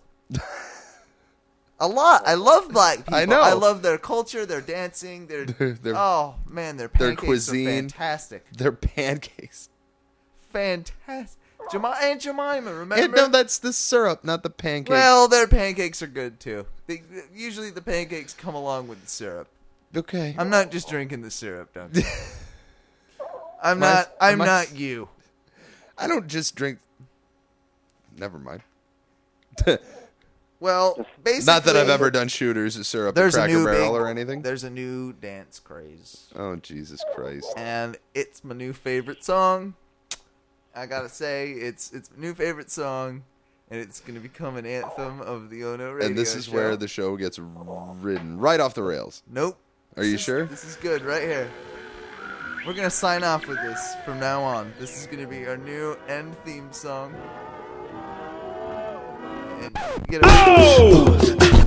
A lot. I love black people. I know. I love their culture, their dancing, their oh man, their pancakes their cuisine, are fantastic. Their pancakes, fantastic. Aunt Jemima, remember? No, that's the syrup, not the pancakes. Well, their pancakes are good too. Usually the pancakes come along with the syrup. Okay. I'm not just drinking the syrup, Duncan. I'm not you. I don't just drink. Never mind. Well, basically, not that I've ever done shooters of syrup at Cracker Barrel or anything. There's a new dance craze. Oh, Jesus Christ. And it's my new favorite song. I gotta say, it's my new favorite song, and it's gonna become an anthem of the Ono Radio Show. And this is where the show gets ridden right off the rails. Nope. Are you sure? This is good right here. We're gonna sign off with this from now on. This is gonna be our new end theme song. And get a oh!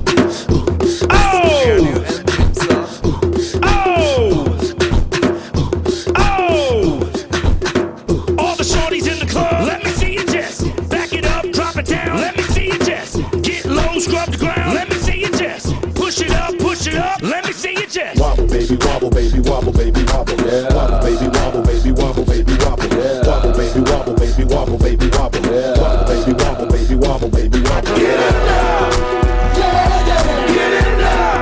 our new end theme song. Oh! All the shorties in the club, let me see you just back it up, drop it down. Let me see you just get low, scrub the ground. Let me see you just push it up. Let me see you just wobble, baby, wobble, baby, wobble, baby, wobble. Yeah. Wobble, baby, wobble, baby, wobble, baby, wobble. Yeah. Wobble, baby, wobble, baby, wobble, baby, wobble. Yeah. Wobble, baby, wobble, baby, wobble, baby, wobble. Get it now. Get it now.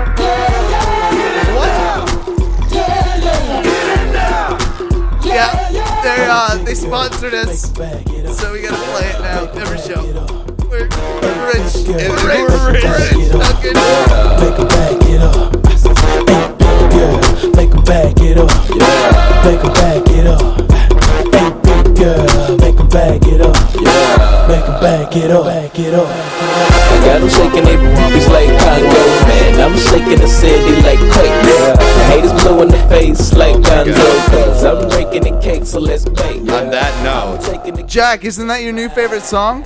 Yeah, they sponsored us, so we gotta play it now. Every show. We're rich. We're rich. Duncan. Make 'em back it up. Hey, big girl, make 'em back it up. Make 'em back it up. Hey, big girl, make 'em back it up. Make 'em back it up. Back it up. I got them shaking their boobies like Congo, man. I'm shaking the city like Quake, man. The haters blue in the face like Gonzo, cause I'm breaking the cake, so let's bake. On that note, Jack, isn't that your new favorite song?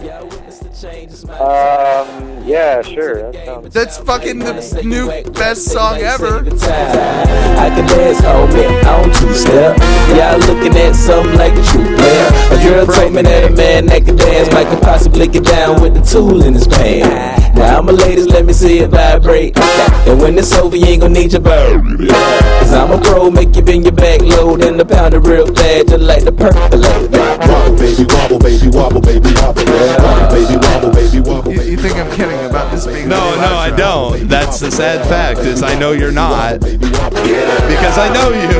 Yeah, sure. That's fucking the new best song ever. I can dance, homie, on two-step. Y'all looking at something like a true player. A girl told me that a man that can dance might could possibly get down with the tool in his pants. Now I'm a ladies, let me see it vibrate. And when it's over, you ain't gonna need your bird. Cause I'm a pro, make you bend your back load and the pound it real fast, just like the percolate. Wobble, baby, wobble, baby, wobble, baby, wobble. Wobble, baby, wobble, baby, wobble. You think I'm kidding about this being? No, I don't. That's the sad fact is I know you're not because I know you.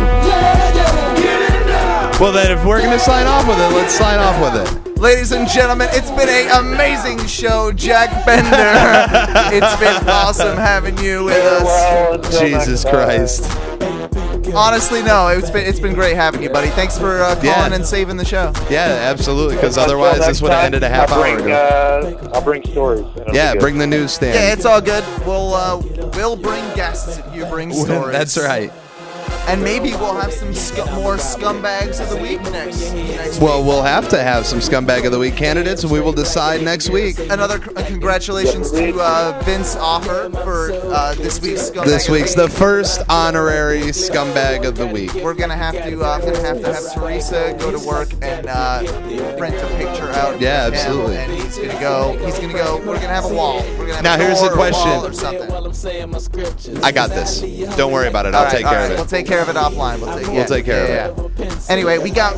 Well, then if we're gonna sign off with it, let's sign off with it. Ladies and gentlemen, it's been an amazing show, Jack Bender. It's been awesome having you with us. Jesus Christ. Honestly, no, it's been great having you, buddy. Thanks for calling and saving the show. Yeah, absolutely. Because otherwise, this would have ended a half hour ago. I'll bring stories. Yeah, bring the newsstand. Yeah, it's all good. We'll bring guests if you bring stories. That's right. And maybe we'll have some more scumbags of the week next Well, week. we'll have to have some Scumbag of the Week candidates, and we will decide next week. Another congratulations to Vince Offer for this week's Scumbag This of week's the the Week. first honorary Scumbag of the Week. We're gonna have to have Teresa go to work and print a picture out. Yeah, for him, absolutely. And he's gonna go. We're gonna have a wall. We're gonna have Now, a here's the door or a wall question. or something. I got this. Don't worry about it. I'll take care of it. We'll take care of it offline. We'll take care of it. Anyway, we got,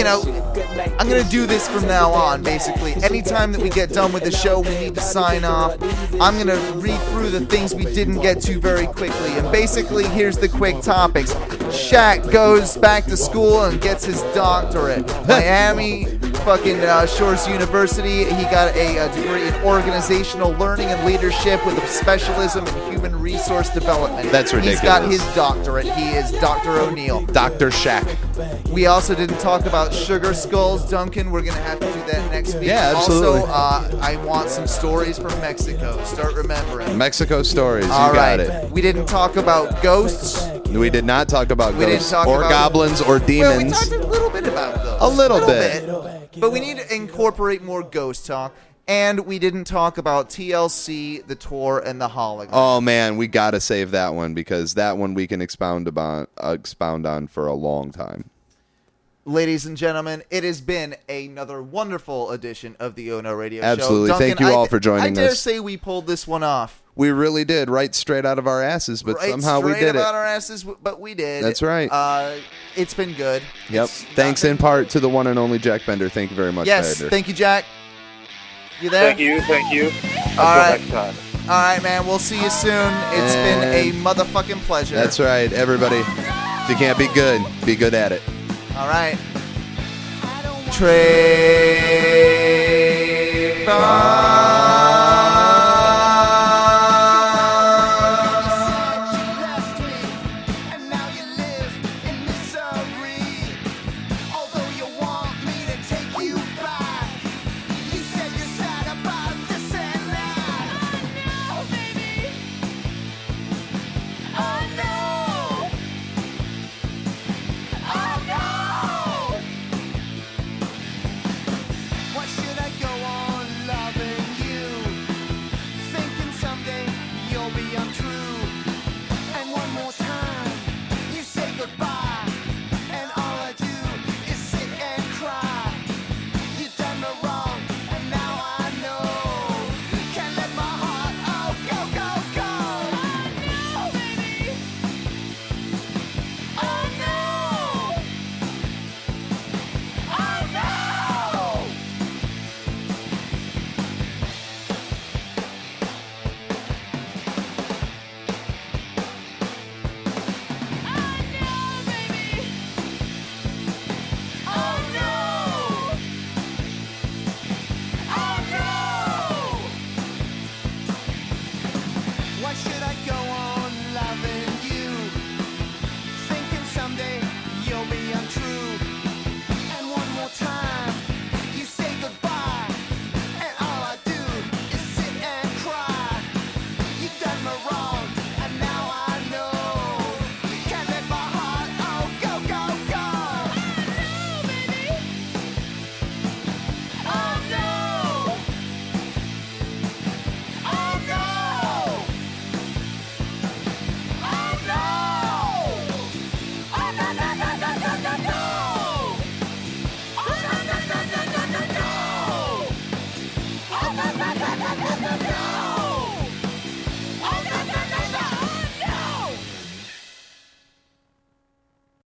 I'm going to do this from now on, basically. Anytime that we get done with the show, we need to sign off. I'm going to read through the things we didn't get to very quickly. And basically, here's the quick topics. Shaq goes back to school and gets his doctorate. Miami fucking Shores University. He got a degree in organizational learning and leadership with a specialism in human resource development. That's ridiculous. He's got his doctorate. He is Dr. O'Neill. Dr. Shaq. We also didn't talk about sugar skulls, Duncan. We're going to have to do that next week. Yeah, absolutely. Also, I want some stories from Mexico. Start remembering. Mexico stories. You All got right. it. We didn't talk about ghosts. We did not talk about We didn't ghosts talk or about- goblins or Well, we demons. talked a little bit about ghosts. A little bit. But we need to incorporate more ghost talk. And we didn't talk about TLC, the tour, and the hologram. Oh man, we got to save that one because that one we can expound on for a long time. Ladies and gentlemen, it has been another wonderful edition of the Ono Radio Absolutely. Show. Duncan, Thank you all for joining I dare us. say we pulled this one off. We really did, right straight out of our asses, but Right somehow we straight did about it. our asses, but we did. That's right. It's been good. Yep. It's Thanks not- in part to the one and only Jack Bender. Thank you very much, Yes, Bender. thank you, Jack. You there? Thank you. Until All right. next time. All right, man. We'll see you soon. It's been a motherfucking pleasure. That's right, everybody. If you can't be good at it. All right. Trayvon.